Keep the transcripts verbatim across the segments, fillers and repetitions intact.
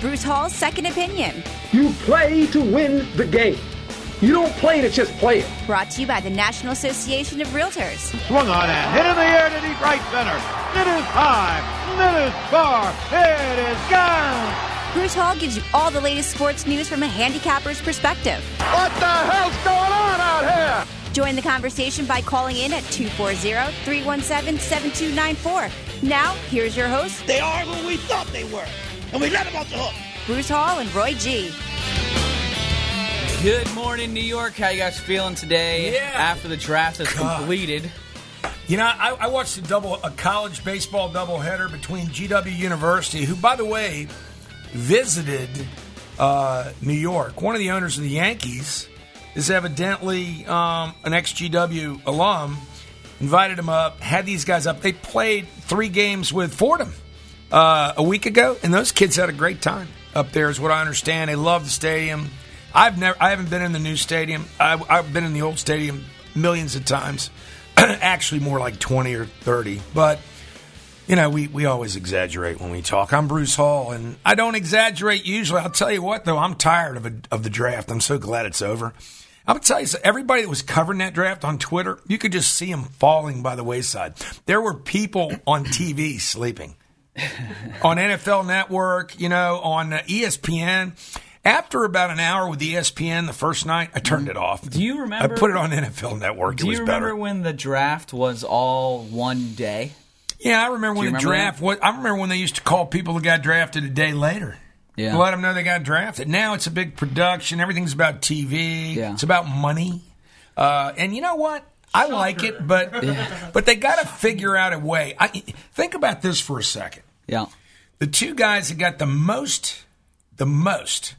Bruce Hall's Second Opinion. You play to win the game. You don't play to just play it. Brought to you by the National Association of Realtors. Swung on and hit in the air to deep right center. It is high. It is far. It is gone. Bruce Hall gives you all the latest sports news from a handicapper's perspective. What the hell's going on out here? Join the conversation by calling in at two four zero, three one seven, seven two nine four. Now, here's your host. They are who we thought they were, and we let them off the hook. Bruce Hall and Roy G. Good morning, New York. How you guys feeling today? Yeah. After the draft is God. completed. You know, I, I watched a double, a college baseball doubleheader between G W University, who, by the way, visited uh, New York. One of the owners of the Yankees is evidently um, an ex-G W alum. Invited him up, had these guys up. They played three games with Fordham uh, a week ago, and those kids had a great time up there, is what I understand. They love the stadium. I've never, I haven't been in the new stadium. I, I've been in the old stadium millions of times. Actually, more like twenty or thirty. But you know, we, we always exaggerate when we talk. I'm Bruce Hall, and I don't exaggerate usually. I'll tell you what, though, I'm tired of a, of the draft. I'm so glad it's over. I'm going to tell you, everybody that was covering that draft on Twitter, you could just see them falling by the wayside. There were people on T V sleeping. On N F L Network, you know, on E S P N. After about an hour with E S P N the first night, I turned it off. Do you remember? I put it on N F L Network. Do it was you remember better. when the draft was all one day? Yeah, I remember when the remember draft was. I remember when they used to call people that got drafted a day later. Yeah. To let them know they got drafted. Now it's a big production. Everything's about T V. Yeah. It's about money. Uh, and you know what? I like it, but Yeah. but they got to figure out a way. I, think about this for a second. Yeah. The two guys that got the most, the most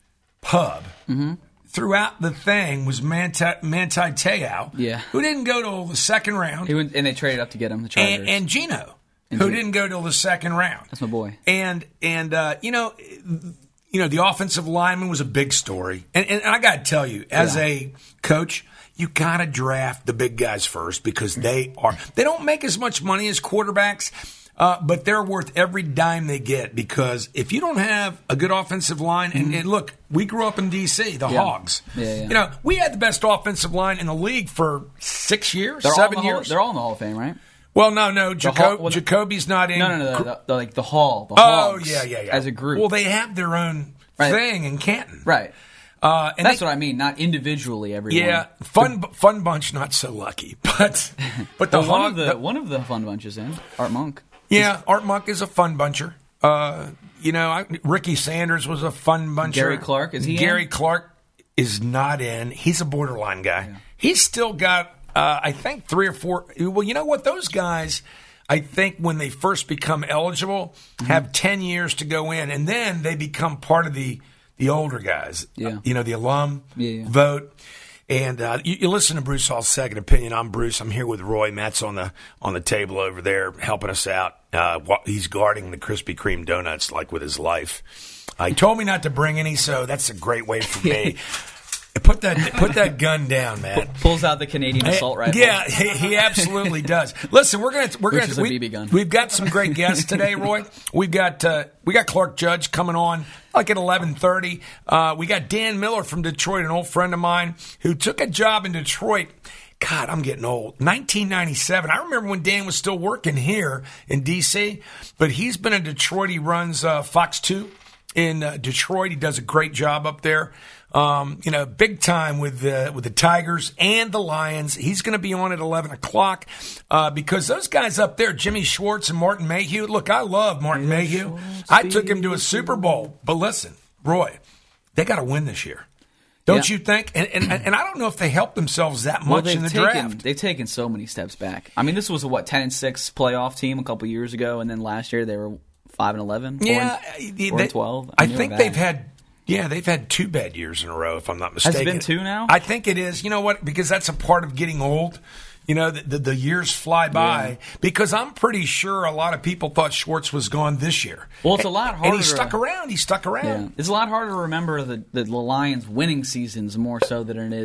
pub Mm-hmm. throughout the thing was Manti, Manti Te'o, Yeah. who didn't go till the second round, He went, and they traded up to get him, the Chargers. and, and Gino, And who Gino. didn't go till the second round. That's my boy. And and uh, you know, you know, the offensive lineman was a big story. And, and I got to tell you, as Yeah. a coach, you got to draft the big guys first because they are they don't make as much money as quarterbacks. Uh, but they're worth every dime they get because if you don't have a good offensive line, and, and look, we grew up in D C, the Yeah. Hogs. Yeah, yeah. You know, we had the best offensive line in the league for six years, They're all seven in the Hall- years. they're all in the Hall of Fame, right? well, no, no, Hall- Jaco- well, the- Jacoby's not in. No, no, no, the, the, the, like the Hall, the Oh, Hogs, yeah, yeah, yeah. as a group. Well, they have their own Right. thing in Canton. right. Uh, and That's they- what I mean, not individually, everyone. Yeah, fun, fun bunch, not so lucky, but but the Well, one Hog, of the, the- one of the fun bunches in Art Monk. yeah, Art Monk is a fun buncher. Uh, you know, I, Ricky Sanders was a fun buncher. Gary Clark, is he Gary in? Clark is not in. He's a borderline guy. He's still got, uh, I think, three or four. Well, you know what? Those guys, I think, when they first become eligible, Mm-hmm. have ten years to go in, and then they become part of the the older guys. Yeah. Uh, you know, the alum Yeah, yeah. vote. And uh, you, you listen to Bruce Hall's Second Opinion. I'm Bruce. I'm here with Roy. Matt's on the on the table over there helping us out. Uh, wa- he's guarding the Krispy Kreme donuts like with his life. Uh, he told me not to bring any, so that's a great way for me. Put that put that gun down, man. Pulls out the Canadian assault rifle. Yeah, he, he absolutely does. Listen, we're gonna we're Which gonna is a we, B B gun. We've got some great guests today, Roy. We've got uh, we got Clark Judge coming on like at eleven thirty. Uh, we got Dan Miller from Detroit, an old friend of mine who took a job in Detroit. God, I'm getting old. nineteen ninety-seven. I remember when Dan was still working here in D C, but he's been in Detroit. He runs uh, Fox two in uh, Detroit. He does a great job up there. Um, you know, big time with the with the Tigers and the Lions. He's going to be on at eleven o'clock uh, because those guys up there, Jimmy Schwartz and Martin Mayhew. Look, I love Martin Mayhew. I took him to a Super Bowl. But listen, Roy, they got to win this year. Don't Yeah. you think? And, and and I don't know if they helped themselves that Well, much they've in the taken, draft. They've taken so many steps back. I mean, this was a, what, ten and six playoff team a couple years ago, and then last year they were five and eleven, Yeah, four and, they, four and twelve. I mean, they think were they've bad. had. Yeah, they've had two bad years in a row, if I'm not Has it mistaken. been two now? I think it is. You know what? Because that's a part of getting old. You know, the, the, the years fly by. Yeah. Because I'm pretty sure a lot of people thought Schwartz was gone this year. Well, it's a lot harder. And he to- stuck around. He stuck around. Yeah, it's a lot harder to remember the, the Lions' winning seasons more so than it is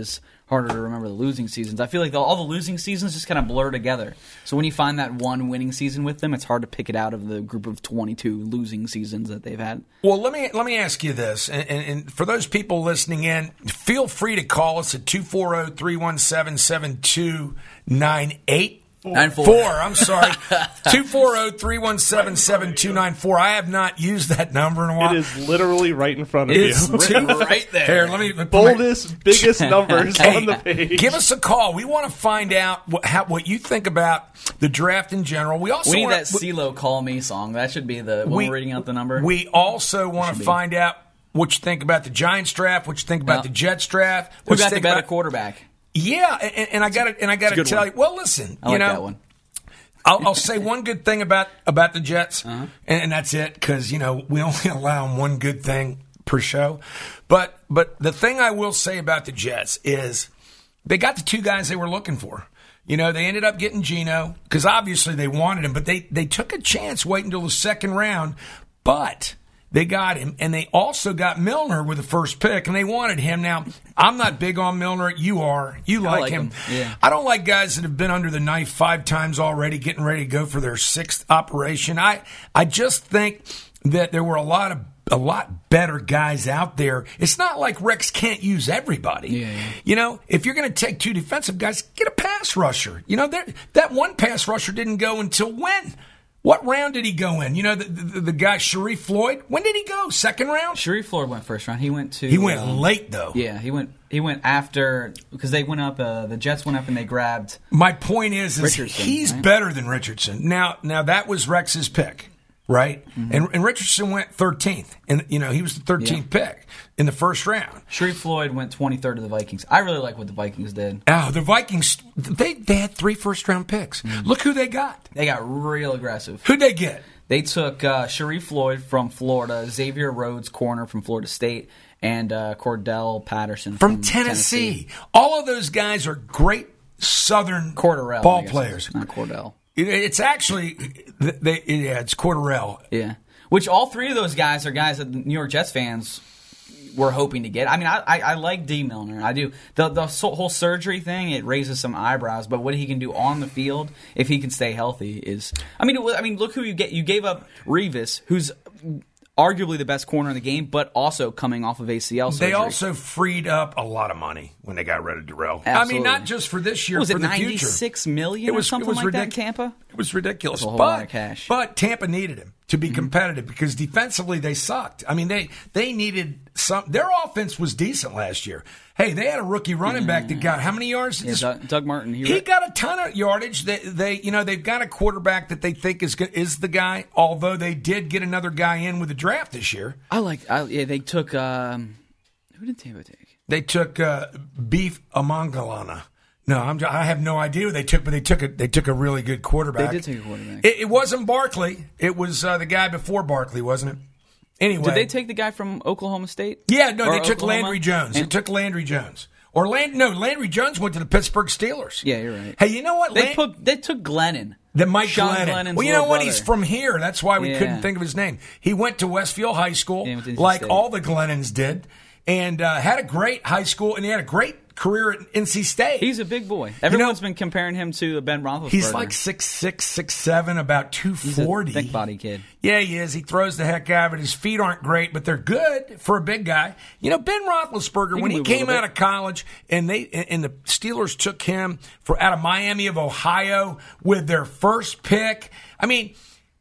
harder to remember the losing seasons. I feel like the, all the losing seasons just kind of blur together. So when you find that one winning season with them, it's hard to pick it out of the group of twenty-two losing seasons that they've had. Well, let me let me ask you this, and, and, and for those people listening in, feel free to call us at two four zero, three one seven, seven two nine eight. Nine four. Four, I'm sorry. two four zero, three one seven, seven two nine four. I have not used that number in a while. It is literally right in front of it's you. Two, right there. Here, let me. Boldest, biggest numbers Hey, on the page. Give us a call. We want to find out what, how, what you think about the draft in general. We also We need wanna, that CeeLo Call Me song. That should be the when we, we're reading out the number. We also want to be. find out what you think about the Giants draft, what you think about Yeah. the Jets draft. Who What you got the think better about, quarterback? Yeah, and, and I got to and I got to good tell one. you. Well, listen, I you like know, that one. I'll, I'll say one good thing about about the Jets, Uh-huh. and, and that's it, because you know we only allow them one good thing per show. But but the thing I will say about the Jets is they got the two guys they were looking for. You know, they ended up getting Geno because obviously they wanted him, but they they took a chance waiting until the second round, but they got him, and they also got Milner with the first pick, and they wanted him. Now, I'm not big on Milner. You are. You like, like him. him, yeah. I don't like guys that have been under the knife five times already, getting ready to go for their sixth operation. I I just think that there were a lot of a lot better guys out there. It's not like Rex can't use everybody. Yeah, yeah. You know, if you're going to take two defensive guys, get a pass rusher. You know, that that one pass rusher didn't go until when? What round did he go in? You know, the, the, the guy, Sharif Floyd, when did he go? Second round? Sharif Floyd went first round. He went to. He went um, late, though. Yeah, he went. He went after because they went up. Uh, the Jets went up and they grabbed. My point is, is Richardson, he's right? better than Richardson. Now, now that was Rex's pick, right? Mm-hmm. And, and Richardson went thirteenth, and you know he was the thirteenth pick in the first round. Sharif Floyd went twenty-third to the Vikings. I really like what the Vikings did. Oh, the Vikings, they they had three first round picks. Mm-hmm. Look who they got. They got real aggressive. Who'd they get? They took uh, Sharif Floyd from Florida, Xavier Rhodes, corner from Florida State, and uh, Cordell Patterson From, from Tennessee. Tennessee. All of those guys are great Southern Cordarrelle, ball I guess players. it's not Cordell. It, it's actually, they, yeah, it's Cordarrelle. Yeah, which all three of those guys are guys that the New York Jets fans were hoping to get. I mean, I, I, I like D. Milner. I do. The the whole surgery thing, it raises some eyebrows, but what he can do on the field, if he can stay healthy, is. I mean, it, I mean, look who you get. You gave up Revis, who's arguably the best corner in the game, but also coming off of A C L surgery. They also freed up a lot of money when they got rid of Darrell. I Absolutely. mean, not just for this year, What was for it the ninety-six future. million It was or something it was like ridic- that in Tampa? It was ridiculous. That's a whole but, lot of cash. But Tampa needed him to be mm-hmm. competitive because defensively they sucked. I mean, they they needed some. Their offense was decent last year. Hey, they had a rookie running back that got how many yards? Yeah, Doug, Doug Martin. He, He re- got a ton of yardage. They, they, you know, they've got a quarterback that they think is is the guy. Although they did get another guy in with the draft this year. I like. I, yeah, they took. Um, who did Tampa take? They took uh, Beef Amangalana. No, I'm, I have no idea who they took, but they took a they took a really good quarterback. They did take a quarterback. It, it wasn't Barkley. It was uh, the guy before Barkley, wasn't it? Anyway, Did they take the guy from Oklahoma State? Yeah, no, Or they took Oklahoma? Landry Jones. And- They took Landry Jones. Or Land, no, Landry Jones went to the Pittsburgh Steelers. Yeah, you're right. Hey, you know what? They Lan- put they took Glennon. The Mike Sean Glennon. Glennon's Well, you know little what? brother. He's from here. That's why we Yeah. couldn't think of his name. He went to Westfield High School, Yeah, he went to N C like State. all the Glennons did, and uh, had a great high school, and he had a great career at N C State. He's a big boy. Everyone's been comparing him to Ben Roethlisberger. He's like six six, six seven, about two forty. He's a thick body kid. Yeah, he is. He throws the heck out of it. His feet aren't great, but they're good for a big guy. You know, Ben Roethlisberger, He when can he move a came little out bit. of college and they and the Steelers took him for out of Miami of Ohio with their first pick. I mean,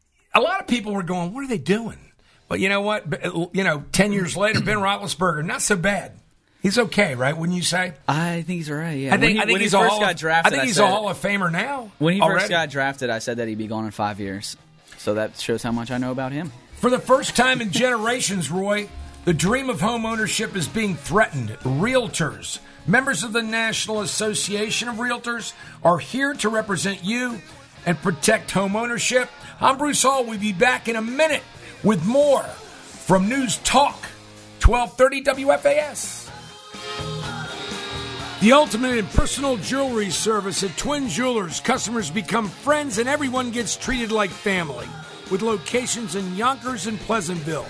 a lot of people were going, "What are they doing?" But you know what? You know, ten years later, Ben Roethlisberger, not so bad. He's okay, right? Wouldn't you say? I think he's all right. Yeah. I think, when he, I think when he's he a first Hall got of, drafted, I think he's said, a Hall of Famer now. When he already. first got drafted, I said that he'd be gone in five years. So that shows how much I know about him. For the first time in generations, Roy, the dream of home ownership is being threatened. Realtors, members of the National Association of Realtors, are here to represent you and protect home ownership. I'm Bruce Hall. We'll be back in a minute with more from News Talk, twelve thirty W F A S. The ultimate in personal jewelry service at Twin Jewelers. Customers become friends and everyone gets treated like family. With locations in Yonkers and Pleasantville.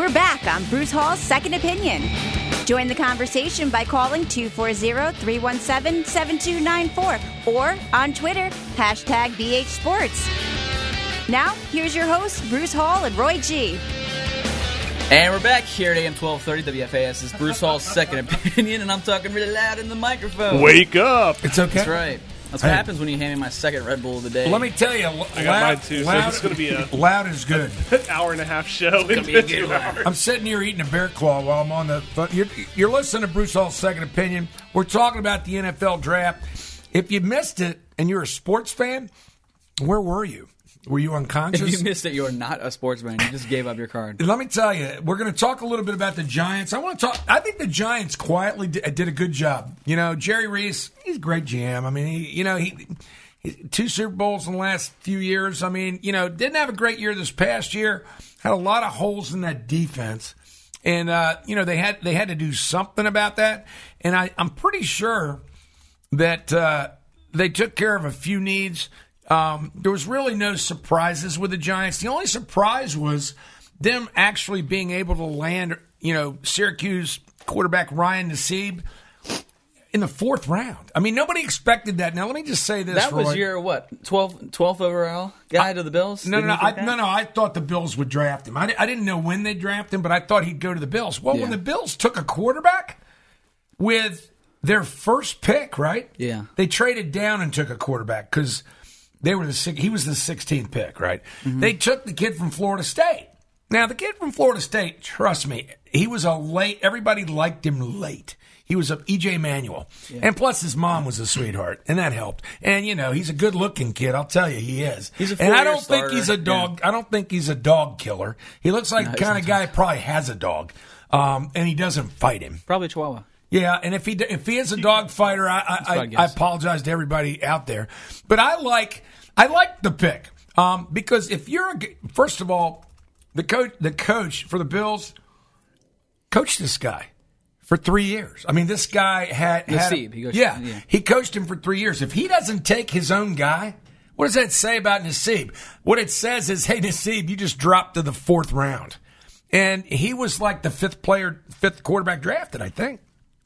We're back on Bruce Hall's Second Opinion. Join the conversation by calling two four zero, three one seven, seven two nine four or on Twitter, hashtag B H Sports. Now, here's your hosts, Bruce Hall and Roy G. And we're back here at A M twelve thirty W F A S. This is Bruce Hall's Second Opinion, and I'm talking really loud in the microphone. Wake up. It's okay. That's right. That's what hey. happens when you hand me my second Red Bull of the day. Well, let me tell you, I got loud, mine too. Loud, so it's going to be a loud is good. An hour and a half show in two hours. I'm sitting here eating a bear claw while I'm on the phone. You're, you're listening to Bruce Hall's Second Opinion. We're talking about the N F L draft. If you missed it and you're a sports fan, where were you? Were you unconscious? If you missed it, you're not a sportsman. You just gave up your card. Let me tell you, we're going to talk a little bit about the Giants. I want to talk. I think the Giants quietly did, did a good job. You know, Jerry Reese, he's a great G M. I mean, he, you know, he, he two Super Bowls in the last few years. I mean, you know, didn't have a great year this past year. Had a lot of holes in that defense, and uh, you know they had they had to do something about that. And I, I'm pretty sure that uh, they took care of a few needs. Um, there was really no surprises with the Giants. The only surprise was them actually being able to land, you know, Syracuse quarterback Ryan Nassib in the fourth round. I mean, nobody expected that. Now, let me just say this, That was Roy. your, what, twelfth, twelfth overall guy to the Bills? No, no, no, Didn't you I, no, no. I thought the Bills would draft him. I, I didn't know when they'd draft him, but I thought he'd go to the Bills. Well, Yeah. when the Bills took a quarterback with their first pick, right? Yeah. They traded down and took a quarterback because they were the six, he was the sixteenth pick, right? Mm-hmm. They took the kid from Florida State. Now, the kid from Florida State, trust me, he was a late, everybody liked him late. He was a E J Manuel. Yeah. And plus his mom was a sweetheart, and that helped. And, you know, he's a good-looking kid. I'll tell you, he is. He's a and I don't starter. think he's a dog. Yeah. I don't think he's a dog killer. He looks like No, the kind of guy who probably has a dog, um, and he doesn't fight him. Probably Chihuahua. Yeah, and if he if he is a dog fighter, I I, I, I apologize to everybody out there. But I like I like the pick um, because if you're a, first of all, the coach the coach for the Bills coached this guy for three years. I mean, this guy had, had Nassib, he coached yeah, him, yeah, he coached him for three years. If he doesn't take his own guy, what does that say about Nassib? What it says is, hey, Nassib, you just dropped to the fourth round, and he was like the fifth player, fifth quarterback drafted, I think.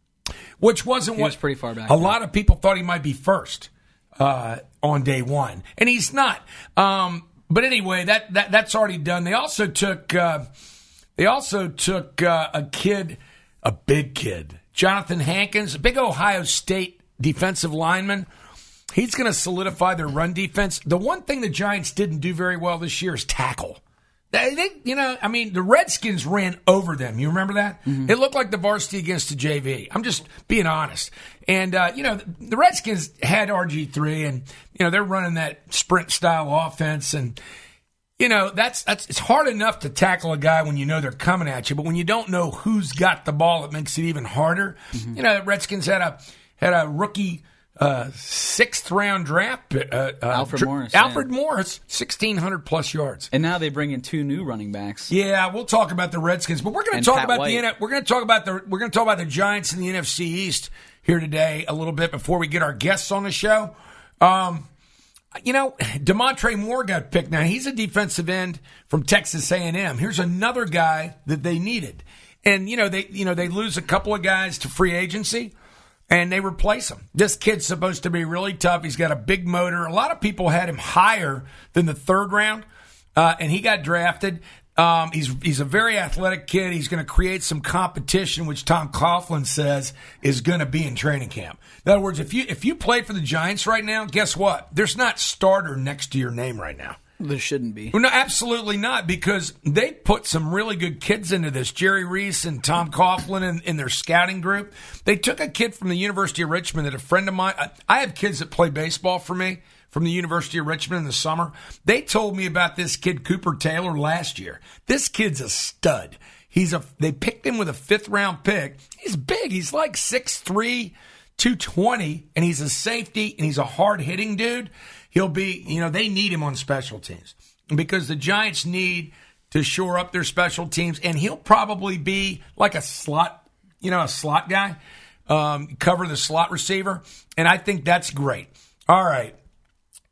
Which wasn't he what was pretty far back. A then. lot of people thought he might be first uh, on day one, and he's not. Um, but anyway, that, that that's already done. They also took uh, they also took uh, a kid, a big kid, Jonathan Hankins, a big Ohio State defensive lineman. He's going to solidify their run defense. The one thing the Giants didn't do very well this year is tackle. They, they, you know, I mean, the Redskins ran over them. You remember that? Mm-hmm. It looked like the varsity against the J V. I'm just being honest. And, uh, you know, the, the Redskins had R G three, and, you know, they're running that sprint-style offense. And, you know, that's that's it's hard enough to tackle a guy when you know they're coming at you. But when you don't know who's got the ball, it makes it even harder. Mm-hmm. You know, the Redskins had a had a rookie Uh, sixth round draft. Uh, uh, Alfred dr- Morris. Alfred yeah. Morris, sixteen hundred plus yards. And now they bring in two new running backs. Yeah, we'll talk about the Redskins, but we're going to talk Pat about White. the N- we're going to talk about the we're going to talk about the Giants and the N F C East here today a little bit before we get our guests on the show. Um, you know, Demontre Moore got picked. Now he's a defensive end from Texas A and M. Here's another guy that they needed, and you know they you know they lose a couple of guys to free agency. And they replace him. This kid's supposed to be really tough. He's got a big motor. A lot of people had him higher than the third round, uh, and he got drafted. Um, he's he's a very athletic kid. He's going to create some competition, which Tom Coughlin says is going to be in training camp. In other words, if you if you play for the Giants right now, guess what? There's not starter next to your name right now. There shouldn't be. Well, no, absolutely not, because they put some really good kids into this. Jerry Reese and Tom Coughlin in, in their scouting group. They took a kid from the University of Richmond that a friend of mine, I, I have kids that play baseball for me from the University of Richmond in the summer. They told me about this kid, Cooper Taylor, last year. This kid's a stud. He's a. They picked him with a fifth round pick. He's big. He's like six three, two twenty, and he's a safety, and he's a hard hitting dude. He'll be, you know, they need him on special teams because the Giants need to shore up their special teams, and he'll probably be like a slot, you know, a slot guy, um, cover the slot receiver, and I think that's great. All right.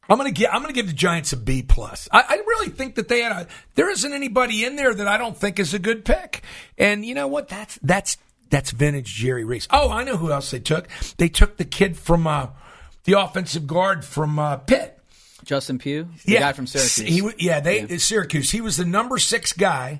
I'm gonna give I'm gonna give the Giants a B plus. I, I really think that they had a. There isn't anybody in there that I don't think is a good pick. And you know what? That's that's that's vintage Jerry Reese. Oh, I know who else they took. They took the kid from uh, the offensive guard from uh, Pitt. Justin Pugh, the yeah. guy from Syracuse. He, yeah, they yeah. Syracuse. He was the number six guy,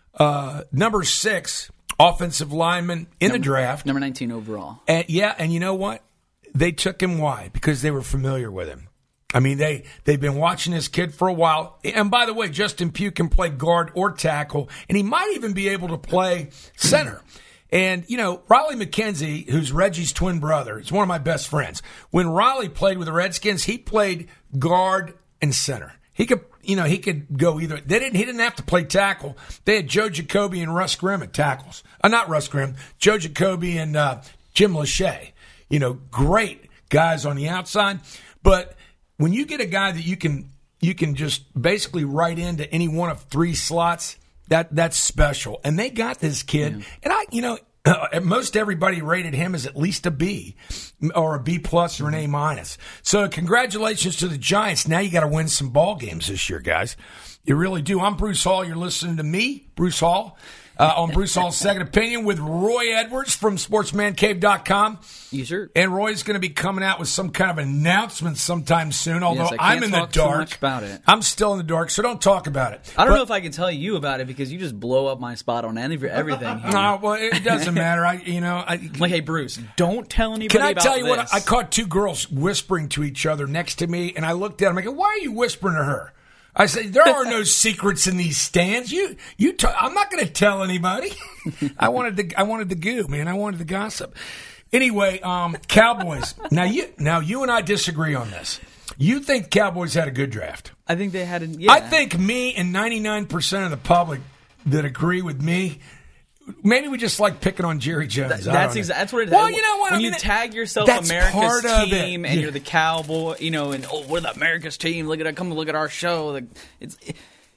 uh, number six offensive lineman in number, the draft, number nineteen overall. And yeah, and you know what? They took him. Why? Because they were familiar with him. I mean, they, they've been watching this kid for a while. And by the way, Justin Pugh can play guard or tackle, and he might even be able to play center. And, you know, Riley McKenzie, who's Reggie's twin brother, is one of my best friends. When Riley played with the Redskins, he played guard and center. He could, you know, he could go either. They didn't. He didn't have to play tackle. They had Joe Jacoby and Russ Grimm at tackles. Uh, not Russ Grimm. Joe Jacoby and uh, Jim Lachey. You know, great guys on the outside. But when you get a guy that you can you can just basically write into any one of three slots, that that's special. And they got this kid, yeah. and I, you know, uh, most everybody rated him as at least a B or a B plus or an A minus. So congratulations to the Giants. Now you got to win some ball games this year, guys. You really do. I'm Bruce Hall. You're listening to me, Bruce Hall. Uh, on Bruce Hall's Second Opinion with Roy Edwards from sportsman cave dot com. Yes, sir. And Roy's going to be coming out with some kind of announcement sometime soon, although yes, I I'm in talk the dark. Too much about it. I'm still in the dark, so don't talk about it. I don't but, know if I can tell you about it because you just blow up my spot on any, everything here. No, well, it doesn't matter. I, you know, I, I'm like, hey, Bruce, don't tell anybody Can I about tell you this. what? I caught two girls whispering to each other next to me, and I looked at them. I go, "Why are you whispering to her?" I said, there are no secrets in these stands. You, you. T- I'm not going to tell anybody. I wanted the, I wanted the goo, man. I wanted the gossip. Anyway, um, Cowboys. now you, now you and I disagree on this. You think Cowboys had a good draft? I think they had. A, yeah. I think me and ninety-nine percent of the public that agree with me. Maybe we just like picking on Jerry Jones. That, that's exactly that's what it is. Well, you know what? When I mean, you tag yourself that's America's part of team it. and Yeah. you're the Cowboy, you know, and oh, we're the America's team. Look at it, come look at our show. Like it's it,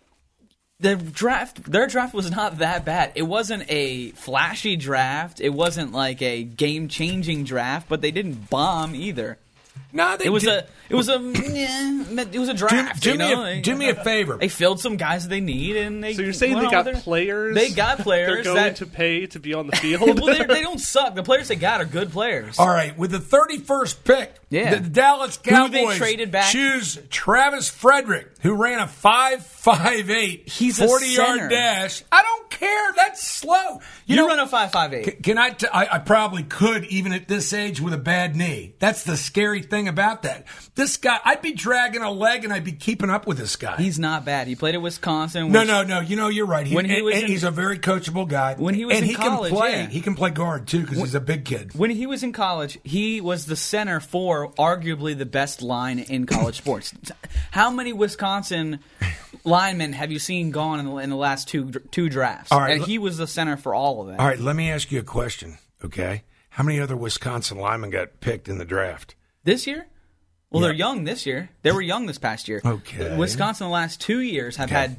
the draft. Their draft was not that bad. It wasn't a flashy draft. It wasn't like a game changing draft, but they didn't bomb either. No, they it was did. a it was a yeah, it was a draft. Do, do you me know? a, do me a favor. They filled some guys that they need, and they. So you're saying went they on got with their- players? They got players They're going that to pay to be on the field? well, they don't suck. The players they got are good players. All right, with the thirty-first pick, Yeah. the Dallas Who Cowboys they traded back- choose Travis Frederick, who ran a five five eight He's a forty-yard center. dash. I don't care. That's slow. You, know, run a five five eight. Can, can I, t- I? I probably could, even at this age, with a bad knee. That's the scary thing about that. This guy, I'd be dragging a leg, and I'd be keeping up with this guy. He's not bad. He played at Wisconsin. No, which- no, no. You know, you're right. He, When he and- was and in- he's a very coachable guy. When he was and in he college, can play. yeah. He can play guard too because he's a big kid. When he was in college, he was the center for arguably the best line in college sports. How many Wisconsin linemen have you seen gone in the, in the last two two drafts? All right, and look- he was the center for all of them. All right, let me ask you a question, okay? How many other Wisconsin linemen got picked in the draft? This year? Well, Yeah. they're young this year. They were young this past year. Okay. Wisconsin the last two years have Okay. had,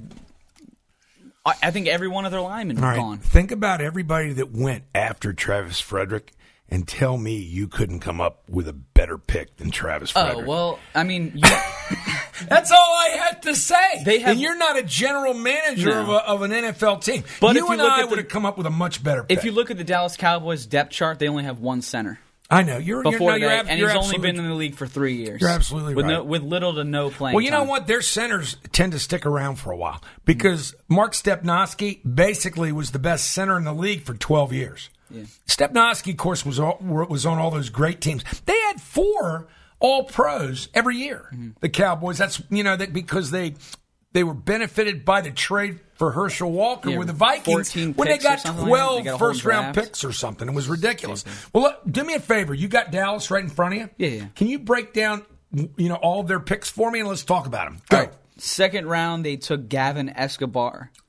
I I think, every one of their linemen All right, gone. think about everybody that went after Travis Frederick and tell me you couldn't come up with a better pick than Travis Oh, Frederick. well, I mean, you, That's all I had to say. They have- and you're not a general manager No. of, a, of an N F L team. But you if you and look I at would the- have come up with a much better pick. if you look at the Dallas Cowboys depth chart, they only have one center. I know. You're, Before you're, no, you're, that, ab- and you're he's only absolutely- been in the league for three years. You're absolutely with right. No, with little to no playing Well, you know time. what? Their centers tend to stick around for a while because Mark Stepnoski basically was the best center in the league for twelve years. Yeah. Stepnoski, of course, was all, was on all those great teams. They had four All Pros every year. Mm-hmm. The Cowboys. That's you know that because they they were benefited by the trade for Herschel Walker Yeah, with the Vikings fourteen when they picks or got something like that. twelve They got a whole first round draft. picks or something. It was ridiculous. Well, look, do me a favor. You got Dallas right in front of you. Yeah, yeah. Can you break down you know all of their picks for me and let's talk about them? Go. All right. Second round, they took Gavin Escobar.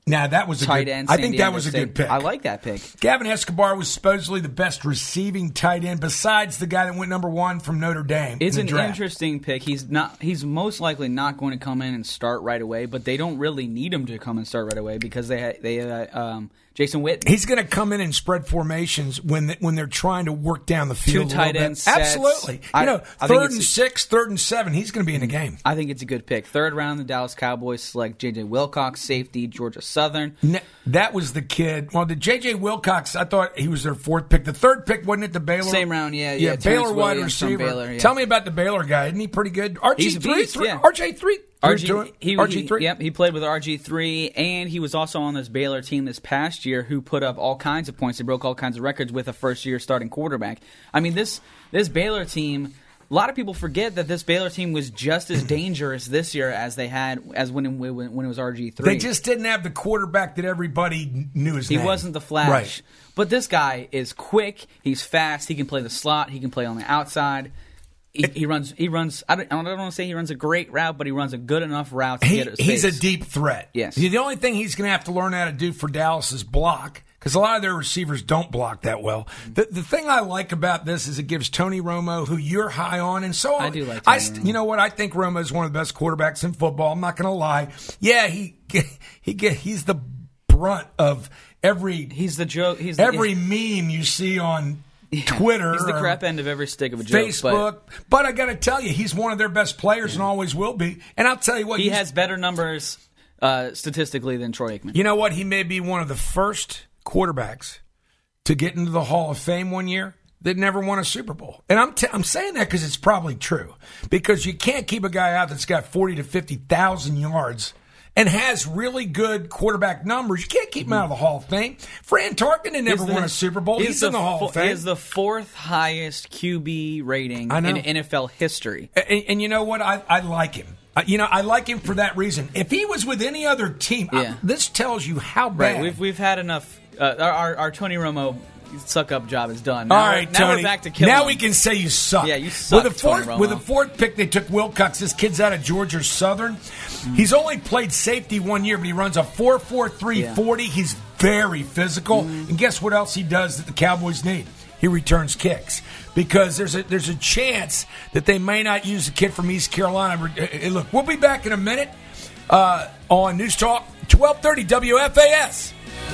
Now that was a tight good, end. I San think Diego that was a State. good pick. I like that pick. Gavin Escobar was supposedly the best receiving tight end besides the guy that went number one from Notre Dame. It's in an the draft. interesting pick. He's not. He's most likely not going to come in and start right away, but they don't really need him to come and start right away because they ha- they uh, um, Jason Witten. He's going to come in and spread formations when they, when they're trying to work down the field. Two a little tight bit. end sets. Absolutely. I- you know, I think third and it's- six, third and seven. He's going to be in the game. I think it's a good pick. Third round, the Dallas Cowboys select J J. Wilcox, safety, Georgia Southern. Ne- That was the kid. Well, the J J. Wilcox, I thought he was their fourth pick. The third pick wasn't it the Baylor? Same round, yeah, yeah. yeah. Baylor Terrence wide Williams from receiver. Baylor, yeah. Tell me about the Baylor guy. Isn't he pretty good? R G He's a three, beast, three yeah. R G three. R G, he, R G three. He, yep, he played with R G three, and he was also on this Baylor team this past year who put up all kinds of points. They broke all kinds of records with a first-year starting quarterback. I mean, this this Baylor team, a lot of people forget that this Baylor team was just as dangerous this year as they had as when it, when, when it was R G three. They just didn't have the quarterback that everybody knew his He name. wasn't the Flash. Right. But this guy is quick, he's fast, he can play the slot, he can play on the outside. He, he runs. He runs. I don't, I don't want to say he runs a great route, but he runs a good enough route to He, get at he's a space. deep threat. Yes. The only thing he's going to have to learn how to do for Dallas is block, because a lot of their receivers don't block that well. The the thing I like about this is it gives Tony Romo, who you're high on, and so I do like I, Tony Romo. You know what? I think Romo is one of the best quarterbacks in football. I'm not going to lie. Yeah, he he get he's the brunt of every He's the joke. He's the, every meme you see on Twitter. He's the or crap end of every stick of a joke. Facebook. But But I got to tell you, he's one of their best players and always will be. And I'll tell you what, he he's- has better numbers uh, statistically than Troy Aikman. You know what? He may be one of the first quarterbacks to get into the Hall of Fame one year that never won a Super Bowl. And I'm t- I'm saying that because it's probably true. Because you can't keep a guy out that's got forty to fifty thousand yards and has really good quarterback numbers. You can't keep him out of the Hall of Fame. Fran Tarkenton never He's the- won a Super Bowl. He's, in the Hall fo- of Fame. He is the fourth highest Q B rating I know. in N F L history. And, and you know what? I, I like him. Uh, you know, I like him for that reason. If he was with any other team, Yeah. uh, this tells you how bad. Right. We've we've had enough. Uh, our our Tony Romo suck up job is done. All Now, right, now Tony. we're back to killing. Now him. we can say you suck. Yeah, you suck, With the fourth, Tony Romo. with the fourth pick, they took Wilcox. This kid's out of Georgia Southern. Mm. He's only played safety one year, but he runs a four four three forty. He's very physical. Mm. And guess what else he does that the Cowboys need? He returns kicks. Because there's a there's a chance that they may not use the kid from East Carolina. Hey, look, we'll be back in a minute uh, on News Talk twelve thirty W F A S.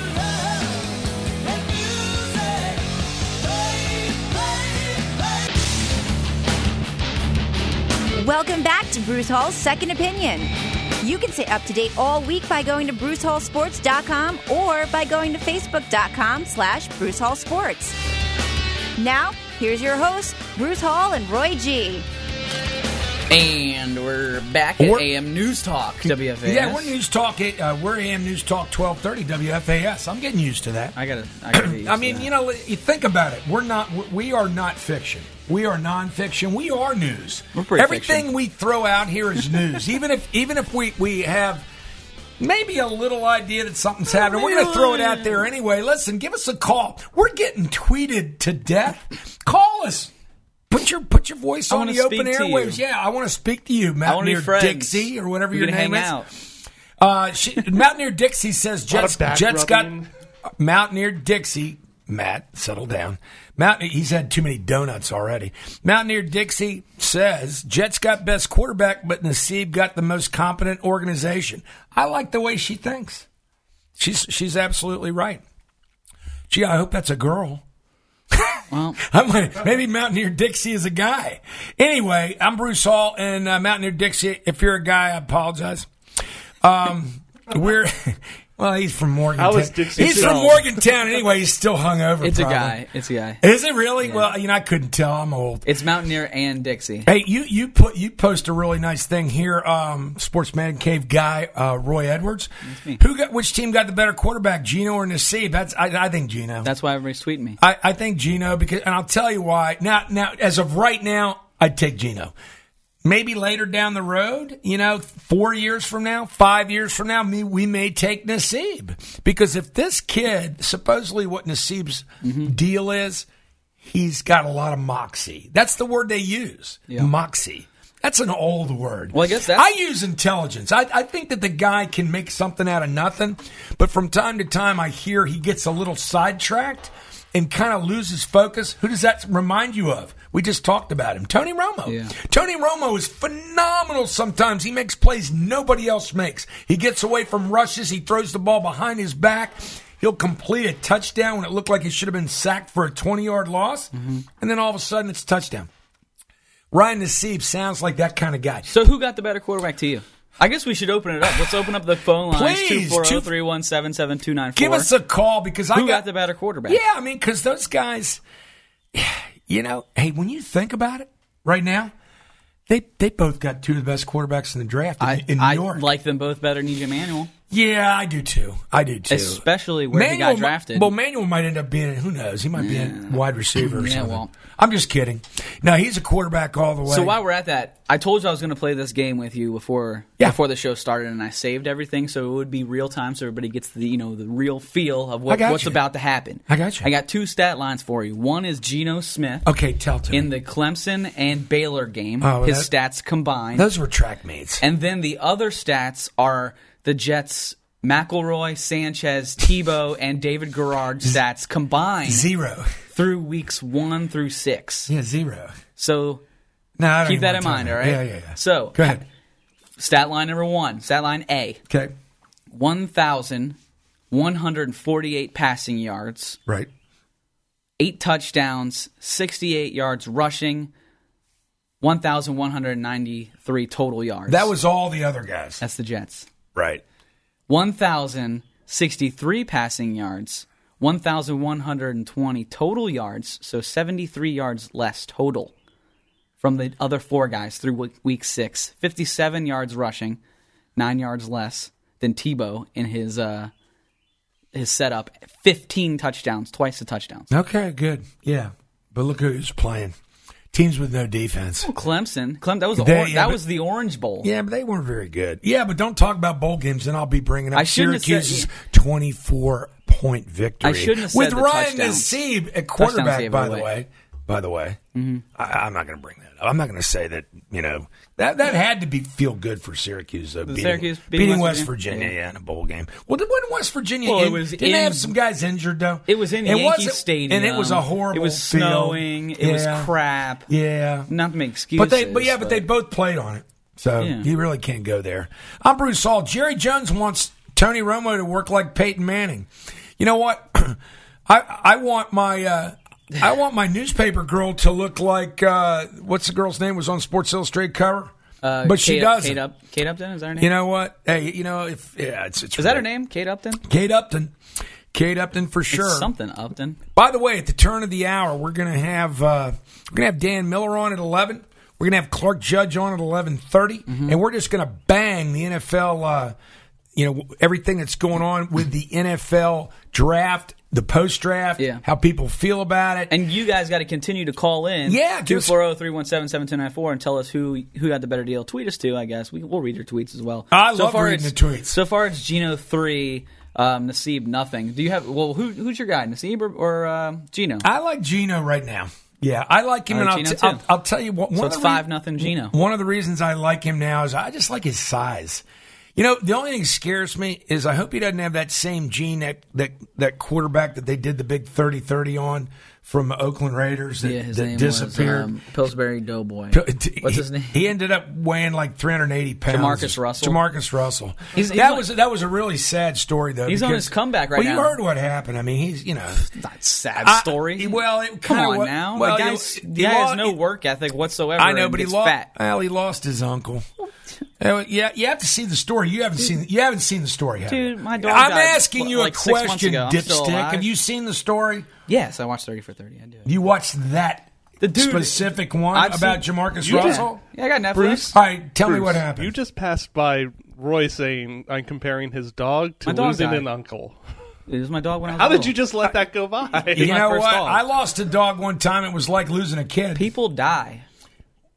Welcome back to Bruce Hall's Second Opinion. You can stay up to date all week by going to bruce hall sports dot com or by going to facebook dot com slash bruce hall sports. Now, here's your hosts, Bruce Hall and Roy G. And we're back at We're- A M News Talk, W F A S. Yeah, we're News Talk. Uh, we're A M News Talk twelve thirty W F A S. I'm getting used to that. I gotta. I, gotta get used I to mean, that. you know, you think about it. We're not. We are not fiction. We are nonfiction. We are news. We're pretty Everything fiction. we throw out here is news. even if even if we we have maybe a little idea that something's happening, we're going to throw it out there anyway. Listen, give us a call. We're getting tweeted to death. Call us. Put your put your voice I on wanna the open speak to you. airwaves. Yeah, I want to speak to you, I wanna be Mountaineer friends. Dixie or whatever We your can name hang is. out. Uh, she, Mountaineer Dixie says lot of Jets, back Jets got rubbing. Mountaineer Dixie. Matt, settle down. Mountaineer, he's had too many donuts already. Mountaineer Dixie says Jets got best quarterback, but Nassib got the most competent organization. I like the way she thinks. She's she's absolutely right. Gee, I hope that's a girl. Well, I'm like, maybe Mountaineer Dixie is a guy. Anyway, I'm Bruce Hall, and uh, Mountaineer Dixie, if you're a guy, I apologize. Um, we're, well, he's from Morgantown. How is Dixie He's from spelled? Morgantown anyway. He's still hungover. it's a probably. guy. It's a guy. Is it really? Well, you know, I couldn't tell. I'm old. It's Mountaineer and Dixie. Hey, you you put you post a really nice thing here, um, Sportsman Cave guy, uh, Roy Edwards. me. Who got which team got the better quarterback, Gino or Nassib? That's I, I think Gino. That's why everybody's tweeting me. I, I think Gino because, and I'll tell you why. Now, now, as of right now, I'd take Gino. Maybe later down the road, you know, four years from now, five years from now, me, we may take Nassib. Because if this kid, supposedly what Nassib's deal is, he's got a lot of moxie. That's the word they use, Yeah. moxie. That's an old word. Well, I guess that's... I use intelligence. I, I think that the guy can make something out of nothing, but from time to time I hear he gets a little sidetracked and kind of loses focus. Who does that remind you of? We just talked about him. Tony Romo. Yeah. Tony Romo is phenomenal sometimes. He makes plays nobody else makes. He gets away from rushes. He throws the ball behind his back. He'll complete a touchdown when it looked like he should have been sacked for a twenty-yard loss. Mm-hmm. And then all of a sudden it's a touchdown. Ryan Nassib sounds like that kind of guy. So who got the better quarterback to you? I guess we should open it up. Let's open up the phone lines. Please. two four zero, three one seven, seven two nine four. Give us a call because I Who got, got the better quarterback? Yeah, I mean, because those guys, you know, hey, when you think about it right now, they they both got two of the best quarterbacks in the draft in, I, in New I York. like them both better than E J Manuel. Yeah, I do too. I do too. Especially where Manuel, he got drafted. Well, Manuel might end up being, who knows? He might yeah. be a wide receiver or yeah, something. Well. I'm just kidding. No, he's a quarterback all the way. So while we're at that, I told you I was going to play this game with you before yeah. before the show started, and I saved everything so it would be real time, so everybody gets the you know the real feel of what, what's you. about to happen. I got you. I got two stat lines for you. One is Geno Smith. Okay, tell to in me. the Clemson and Baylor game. Oh, his that, stats combined. Those were track mates. And then the other stats are the Jets' McElroy, Sanchez, Tebow, and David Garrard stats combined. Zero. Through weeks one through six. Yeah, zero. So no, I don't keep that in want mind, to all right? Yeah, yeah, yeah. So go ahead. Stat line number one, stat line A. Okay. one thousand one hundred forty-eight passing yards. Right. Eight touchdowns, sixty-eight yards rushing, one thousand one hundred ninety-three total yards. That was all the other guys. That's the Jets. Right. one thousand sixty-three passing yards, one thousand one hundred twenty total yards, so seventy-three yards less total from the other four guys through week six. fifty-seven yards rushing, nine yards less than Tebow in his uh, his setup. fifteen touchdowns, twice the touchdowns. Okay, good. Yeah, but look who's playing. Teams with no defense. Clemson. Clem, that was the They- or- yeah, that but- was the Orange Bowl. Yeah, but they weren't very good. Yeah, but don't talk about bowl games, and I'll be bringing up I shouldn't have Syracuse's said- twenty-four point victory. I shouldn't have said with the Ryan touchdowns. Nassib at Touchdowns quarterback. gave it By the away. way, by the way, mm-hmm. I, I'm not going to bring that up. I'm not going to say that. You know that that had to be feel good for Syracuse though. The Beating, Syracuse beating beating West West Virginia? Virginia, yeah, in a bowl game. Well, did wasn't West Virginia? Well, it in, was didn't in- they have some guys injured though. It was in It Yankee wasn't- Stadium, and it was a horrible. It was field. snowing. It Yeah. was crap. Yeah, Not to make excuses. but they, but yeah, but they both played on it, so Yeah. you really can't go there. I'm Bruce Hall. Jerry Jones wants Tony Romo to work like Peyton Manning. You know what? I I want my uh, I want my newspaper girl to look like uh, what's the girl's name was on Sports Illustrated cover, Uh, but she Kate, doesn't. Kate, Up, Kate Upton, is that her name? You know what? Hey, you know if yeah, it's it's is that great. her name? Kate Upton? Kate Upton. Kate Upton for sure. It's something Upton. By the way, at the turn of the hour, we're gonna have uh, we're gonna have Dan Miller on at eleven. We're gonna have Clark Judge on at eleven thirty, Mm-hmm. and we're just gonna bang the N F L. Uh, you know everything that's going on with the N F L draft, the post draft, Yeah. how people feel about it. And you guys got to continue to call in. Yeah, give two us- four zero, three one seven, seven two nine four and tell us who who got the better deal. Tweet us too, I guess. We, we'll read your tweets as well. I so love far reading it's- the tweets. So far it's Geno three, um, Nassib nothing. Do you have, well, who who's your guy, Nassib or, or uh, Geno? I like Geno right now. Yeah, I like him, I like and Geno I'll, t- too. I'll, I'll tell you what. One So of it's the rea- five nothing Geno. One of the reasons I like him now is I just like his size. You know, the only thing that scares me is I hope he doesn't have that same gene that that, that quarterback that they did the big thirty thirty on from Oakland Raiders that, Yeah, his that name disappeared. was um, Pillsbury Doughboy. P- What's he, his name? He ended up weighing like three hundred eighty pounds. Jamarcus Russell? Jamarcus Russell. He's- he's that on- was that was a really sad story though. He's on because- his comeback right well, now. you heard what happened. I mean, he's you know Not a sad I- story. well, it come kinda on wa- now. well, the you guy's, know, the he guy has lo- no work ethic whatsoever. I know, and but he gets lost. fat. Well, he lost his uncle. Uh, yeah, you have to see the story. You haven't seen. You haven't seen the story, have Dude, you? my dog I'm died, asking what, you like a six months question, ago. I'm still dipstick. alive. Have you seen the story? Yes, I watched thirty for thirty. I do. You watched that The dude- specific one I've about seen- Jamarcus Yeah. Russell? Yeah, I got Netflix. Bruce, all right, tell me Bruce, what happened. You just passed by Roy saying I'm comparing his dog to My dog losing died. an uncle. It was my dog when I was How did little. you just let that go by? you my know first what? dog. I lost a dog one time. It was like losing a kid. People die.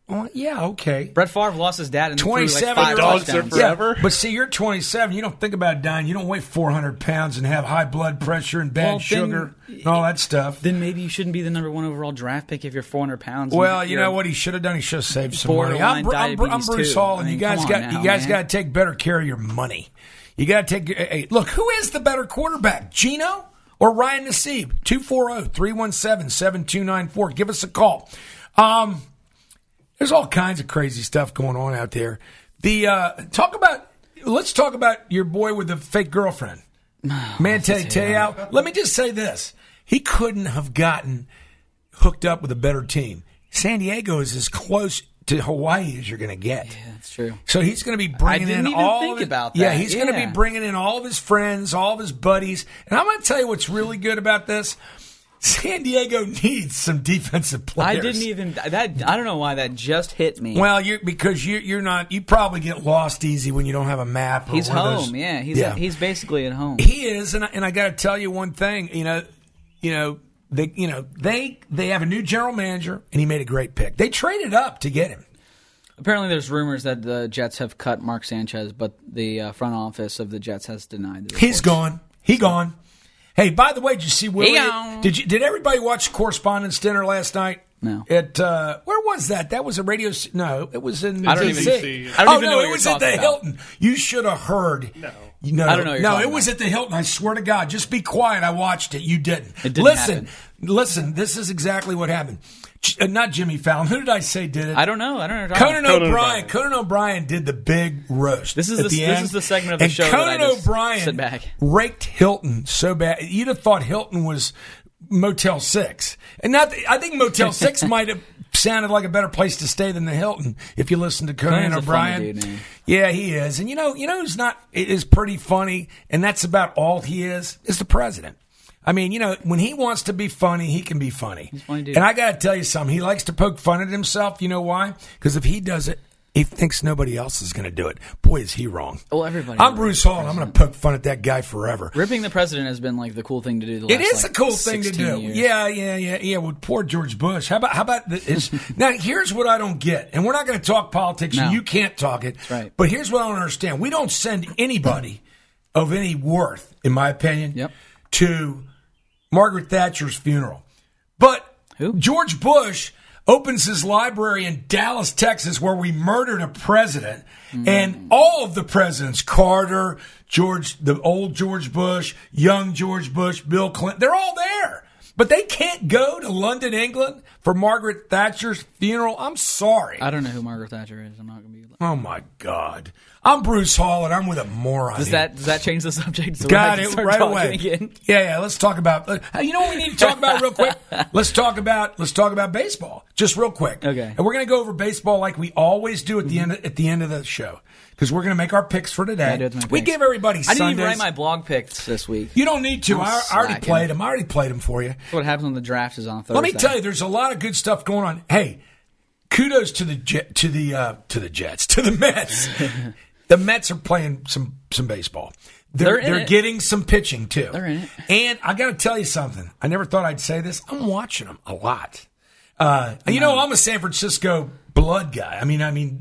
Well, yeah, okay. Brett Favre lost his dad and threw like twenty-seven five dogs are touchdowns. forever. Yeah, but see, you're twenty-seven. You don't think about dying. You don't weigh four hundred pounds and have high blood pressure and bad Well, then- sugar and all that stuff. Then maybe you shouldn't be the number one overall draft pick if you're four hundred pounds. Well, and you you're- know what he should have done? He should have saved some money. Borderline I'm, Bru- I'm, Bru- I'm diabetes, Bruce too. Hall, I and mean, you guys come got on you now, guys man. got to take better care of your money. You got to take. Hey, look, who is the better quarterback, Geno or Ryan Nassib? two four zero, three one seven, seven two nine four. Give us a call. Um, there's all kinds of crazy stuff going on out there. The uh, talk about. Let's talk about your boy with the fake girlfriend, Manti Te'o. Let me just say this: he couldn't have gotten hooked up with a better team. San Diego is as close to Hawaii as you're going to get. Yeah, that's true. So he's going to be bringing didn't in even all think of his, about Yeah, that. he's going to Yeah. be bringing in all of his friends, all of his buddies. And I'm going to tell you what's really good about this. San Diego needs some defensive players. I didn't even that. I don't know why that just hit me. Well, you're because you're you're not. You probably get lost easy when you don't have a map. Or he's one of home. those- Yeah, he's yeah. he's basically at home. He is, and I, and I got to tell you one thing. You know, you know they you know they they have a new general manager, and he made a great pick. They traded up to get him. Apparently, there's rumors that the Jets have cut Mark Sanchez, but the uh, front office of the Jets has denied the He's reports. gone. He gone. Hey, by the way, did you see Willie? gone. Did you? Did everybody watch Correspondence Dinner last night? No. At uh, where was that? That was a radio. s- No, it was in. I don't D even- C. I don't oh even no, know what it you're was at the talking about. Hilton. You should have heard. No. No, I don't know what you're no, talking it was about. at the Hilton. I swear to God, just be quiet. I watched it. You didn't. It didn't listen, happen. listen. This is exactly what happened. J- uh, not Jimmy Fallon. Who did I say did it? I don't know. I don't know. What you're talking Conan about. Conan O'Brien. O'Brien. Conan O'Brien did the big roast. This is at the- the this end. is the segment of the and show that Conan I just O'Brien sit back. raked Hilton so bad. You'd have thought Hilton was Motel Six, and not. I think Motel Six might have sounded like a better place to stay than the Hilton if you listen to Conan Conan's a O'Brien. funny dude, man. Yeah, he is, and you know, you know, who's not is pretty funny, and that's about all he is. Is the president. I mean, you know, when he wants to be funny, he can be funny. He's a funny dude. And I got to tell you something. He likes to poke fun at himself. You know why? Because if he does it, he thinks nobody else is going to do it. Boy, is he wrong. Well, everybody. I'm Bruce Hall, and I'm going to poke fun at that guy forever. Ripping the president has been like the cool thing to do. The It last, is like, a cool thing to sixteen do. years. Yeah, yeah, yeah, yeah. Well, poor George Bush. How about how about the, is, now? Here's what I don't get, and we're not going to talk politics. No. You can't talk it. That's right. But here's what I don't understand: we don't send anybody of any worth, in my opinion, Yep. to Margaret Thatcher's funeral. But Who? George Bush opens his library in Dallas, Texas, where we murdered a president, Mm. and all of the presidents, Carter, George, the old George Bush, young George Bush, Bill Clinton, they're all there. But they can't go to London, England for Margaret Thatcher's funeral. I'm sorry. I don't know who Margaret Thatcher is. I'm not going to be. Oh, my God. I'm Bruce Hall, and I'm with a moron. Does here. that does that change the subject? So Got I can it start right talking away. Again? Yeah, yeah. Let's talk about. Uh, you know what we need to talk about real quick? Let's talk about. Let's talk about baseball, just real quick. Okay. And we're going to go over baseball like we always do at the end. Of, at the end of the show, because we're going to make our picks for today. I do have to make we picks. give everybody. I didn't Sundays. even write my blog picks this week. You don't need to. I'm I, I already slacking. played them. I already played them for you. That's what happens when the draft is on Thursday. Let me tell you, there's a lot of good stuff going on. Hey, kudos to the Jet, to the uh, to the Jets, to the Mets. The Mets are playing some some baseball. They're They're in they're it. getting some pitching too. They're in it. And I got to tell you something. I never thought I'd say this. I'm watching them a lot. Uh, you know, I'm a San Francisco blood guy. I mean, I mean,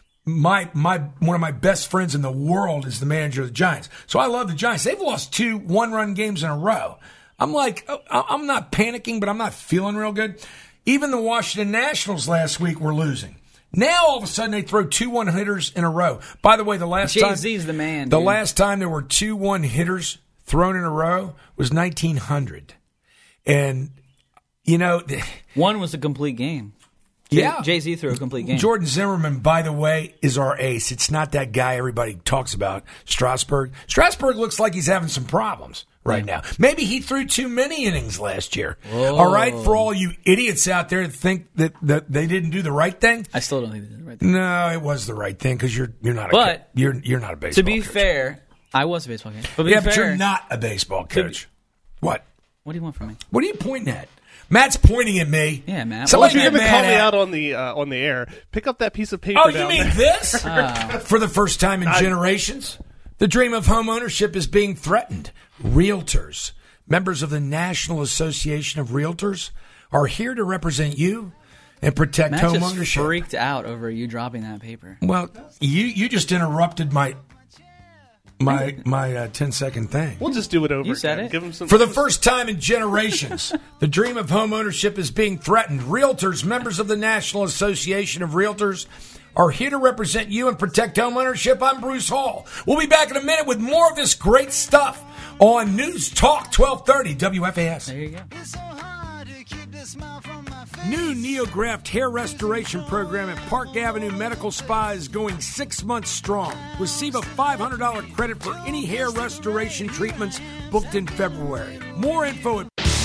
my my one of my best friends in the world is the manager of the Giants. So I love the Giants. They've lost two one run games in a row. I'm like, oh, I'm not panicking, but I'm not feeling real good. Even the Washington Nationals last week were losing. Now all of a sudden they throw two one hitters in a row. By the way, the last time Jay-Z's the man. the dude. last time there were two one hitters thrown in a row was nineteen hundred, and you know, One was a complete game. yeah, Jay Z threw a complete game. Jordan Zimmerman, by the way, is our ace. It's not that guy everybody talks about, Strasburg. Strasburg looks like he's having some problems right now. Maybe he threw too many innings last year. All right, for all you idiots out there that think that, that they didn't do the right thing. I still don't think they did the right thing. No, it was the right thing because you're you're not a But- co- you're you're not a baseball. To be coach. fair, I was a baseball coach. But to be yeah, fair, but you're not a baseball coach. What? What do you want from me? What are you pointing at? Matt's pointing at me. Yeah, Matt. Somebody Well, You're get going to call mad me at- out on the uh, on the air. Pick up that piece of paper Oh, you down mean there. this? For the first time in generations, the dream of home ownership is being threatened. Realtors, members of the National Association of Realtors, are here to represent you and protect Matt home just ownership. freaked out over you dropping that paper. Well, you you just interrupted my my my uh, ten second thing. We'll just do it over. You said again. it. Give him some. For the first time in generations, the dream of home ownership is being threatened. Realtors, members of the National Association of Realtors, are here to represent you and protect home ownership. I'm Bruce Hall. We'll be back in a minute with more of this great stuff on News Talk twelve thirty W F A S. There you go. New NeoGraft hair restoration program at Park Avenue Medical Spa is going six months strong. Receive a five hundred dollars credit for any hair restoration treatments booked in February. More info at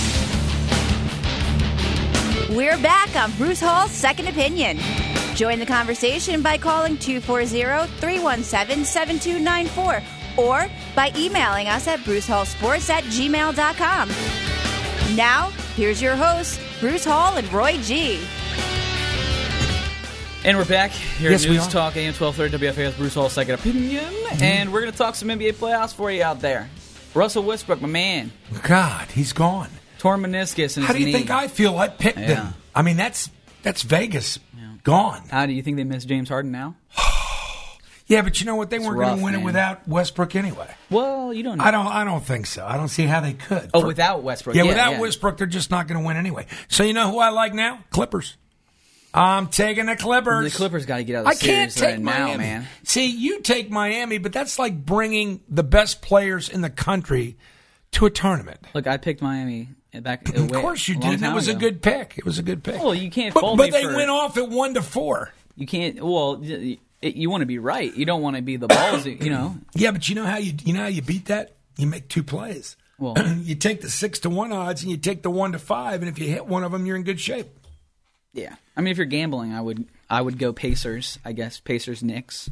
We're back on Bruce Hall's Second Opinion. Join the conversation by calling two four zero, three one seven, seven two nine four or by emailing us at brucehallsports at gmail dot com. Now, here's your hosts, Bruce Hall and Roy G. And we're back here Yes, at we News are. Talk A M twelve thirty W F A S, Bruce Hall, Second Opinion. Mm-hmm. And we're going to talk some N B A playoffs for you out there. Russell Westbrook, my man, God, he's gone. torn meniscus in his How do you knee. think I feel? I picked Yeah. them. I mean, that's that's Vegas gone. How do you think they miss James Harden now? Yeah, but you know what? They weren't going rough, to win man. it without Westbrook anyway. Well, you don't know. I don't. I don't think so. I don't see how they could. Oh, For- without Westbrook. Yeah, Yeah, without yeah. Westbrook, they're just not going to win anyway. So you know who I like now? Clippers. I'm taking the Clippers. The Clippers got to get out of the I can't series take right Miami. now, man. See, you take Miami, but that's like bringing the best players in the country to a tournament. Look, I picked Miami back. Of course you did. and It was a good pick. It was a good pick. Well, you can't But, fault but me they for- went off at one to four. You can't. Well, y- it, you want to be right. You don't want to be the ballsy. You know. Yeah, but you know how you you know how you beat that? You make two plays. Well, You take the six to one odds and you take the one to five, and if you hit one of them, you're in good shape. yeah. I mean, if you're gambling, I would I would go Pacers. I guess Pacers Knicks.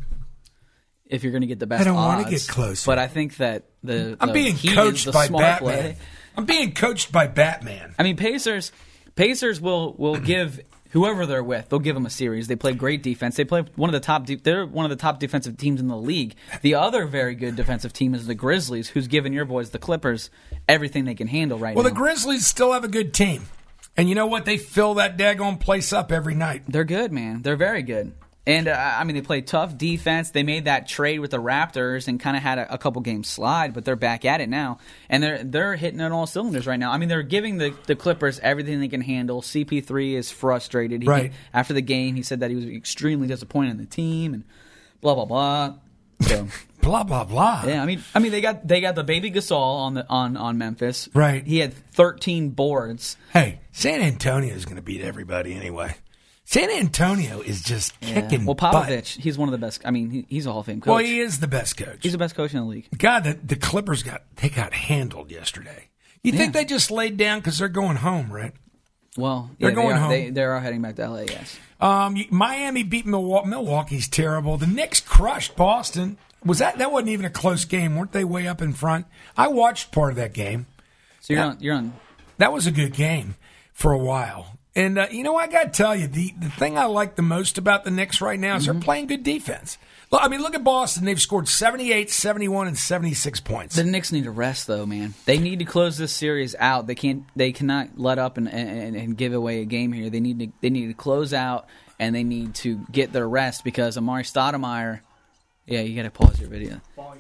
If you're going to get the best, I don't wanna odds. get closer. But I think that the, I'm the being Heat is coached the by smart Batman. play. I'm being coached by Batman. I mean, Pacers. Pacers will will give whoever they're with. They'll give them a series. They play great defense. They play one of the top. De- they're one of the top defensive teams in the league. The other very good defensive team is the Grizzlies, who's given your boys, the Clippers, everything they can handle right Well, now. the Grizzlies still have a good team. And you know what? They fill that daggone place up every night. They're good, man. They're very good. And, uh, I mean, they play tough defense. They made that trade with the Raptors and kind of had a, a couple games slide, but they're back at it now. And they're they're hitting on all cylinders right now. I mean, they're giving the, the Clippers everything they can handle. C P three is frustrated. He Right. after the game, he said that he was extremely disappointed in the team and blah, blah, blah. So, Blah, blah, blah. yeah, I mean, I mean, they got they got the baby Gasol on the on, on Memphis. Right. He had thirteen boards. Hey, San Antonio is going to beat everybody anyway. San Antonio is just kicking Well, butt. Popovich, he's one of the best. I mean, he, he's a Hall of Fame coach. Well, he is the best coach. He's the best coach in the league. God, the, the Clippers got they got handled yesterday. You think Yeah. they just laid down because they're going home, right? Well, They're yeah, going they are, home. They, they are heading back to L A. Yes. Um, you- Miami beat Milwaukee. Milwaukee's terrible. The Knicks crushed Boston. Was that that wasn't even a close game? Weren't they way up in front? I watched part of that game. So you're Yeah. on. You're on. That was a good game for a while. And, uh, you know, I got to tell you, the, the thing I like the most about the Knicks right now is Mm-hmm. they're playing good defense. Look, I mean, look at Boston. They've scored seventy-eight, seventy-one, and seventy-six points. The Knicks need to rest, though, man. They need to close this series out. They can't. They cannot let up and, and, and give away a game here. They need to. They need to close out, and they need to get their rest because Amari Stoudemire. Yeah, you got to pause your video.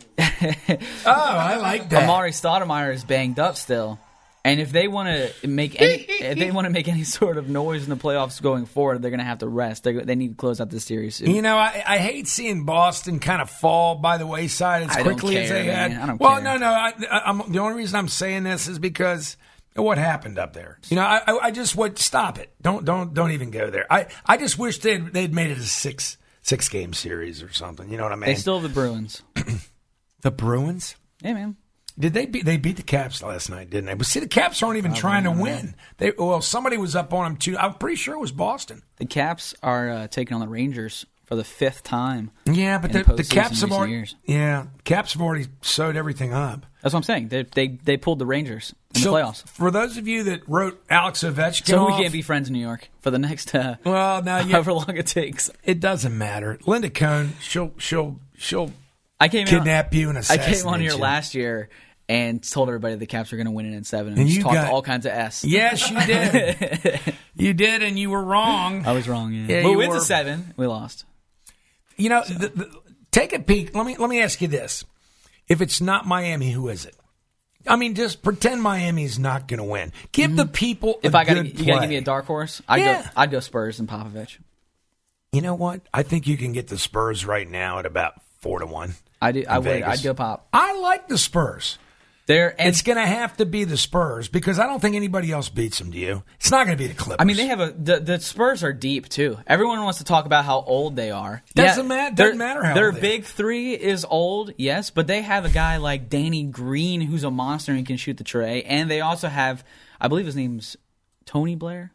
oh, I like that. Amari Stoudemire is banged up still, and if they want to make any, if they want to make any sort of noise in the playoffs going forward, they're going to have to rest. They they need to close out this series soon. You know, I, I hate seeing Boston kind of fall by the wayside as I don't quickly as care, they had. man. I don't well, care. no, no. I, I, I'm, the only reason I'm saying this is because of what happened up there. You know, I, I, I just would stop it. Don't, don't, don't even go there. I, I just wish they'd they'd made it a six six game series or something. You know what I mean? They still have the Bruins. the Bruins. Yeah, man. Did they beat? They beat the Caps last night, didn't they? But see, the Caps aren't even trying to win. They well, somebody was up on them too. I'm pretty sure it was Boston. The Caps are uh, taking on the Rangers for the fifth time. Yeah, but in the, the postseason Caps have recent already. years. Yeah, Caps have already sewed everything up. That's what I'm saying. They they they pulled the Rangers in so the playoffs. For those of you that wrote Alex Ovechkin So we off, can't be friends in New York for the next uh, well, now you, however long it takes. it doesn't matter. Linda Cohn, she'll she'll she'll I came kidnap out, you and I assassinate came on here you. last year, and told everybody the Caps were going to win it in seven. And, And just you talked got- all kinds of S. Yes, you did. You did, and you were wrong. I was wrong. Yeah, Yeah, but you we went were. to seven. We lost. You know, the, the, take a peek. Let me let me ask you this: if it's not Miami, who is it? I mean, just pretend Miami's not going to win. Give the people a If I got, good you play. got to give me a dark horse. I'd Yeah. go. I'd go Spurs and Popovich. You know what? I think you can get the Spurs right now at about four to one. I do. I would. Vegas. I'd go Pop. I like the Spurs. There, and It's going to have to be the Spurs because I don't think anybody else beats them. Do you? It's not going to be the Clippers. I mean, they have a the, the Spurs are deep too. Everyone wants to talk about how old they are. Doesn't matter- their- doesn't matter how their old they are. big three is old, yes, but they have a guy like Danny Green who's a monster and can shoot the tray, and they also have, I believe his name's Tony Blair.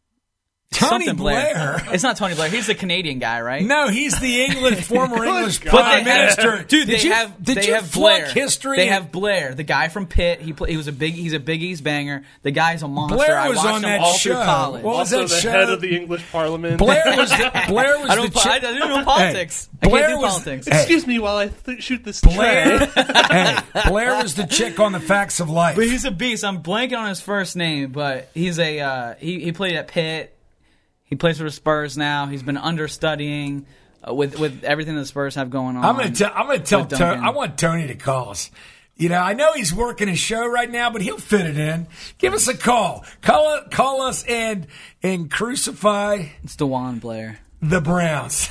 Tony Something Blair. It's not Tony Blair. He's the Canadian guy, right? No, he's the English former English But prime they have- minister. dude. did they you, have did they you have flunk Blair. history? They have Blair, the guy from Pitt. He play, he was a big. He's a Big East banger. The guy's a monster. Blair I was watched on him that all show. through college. What was Also, that the show? head of the English Parliament. Blair was the, Blair was I don't. the I, chick- I don't know politics. Hey, I Blair can't do was- politics. Hey. Excuse me while I th- shoot this Blair. tray. hey, Blair was the chick on the Facts of Life. But he's a beast. I'm blanking on his first name, but he's a uh, he. He played at Pitt. He plays for the Spurs now. He's been understudying uh, with with everything the Spurs have going on. I'm gonna tell. I'm gonna tell. with Tony, Duncan. I want Tony to call us. You know, I know he's working his show right now, but he'll fit it in. Give us a call. Call call us and and crucify It's DeJuan Blair. the Browns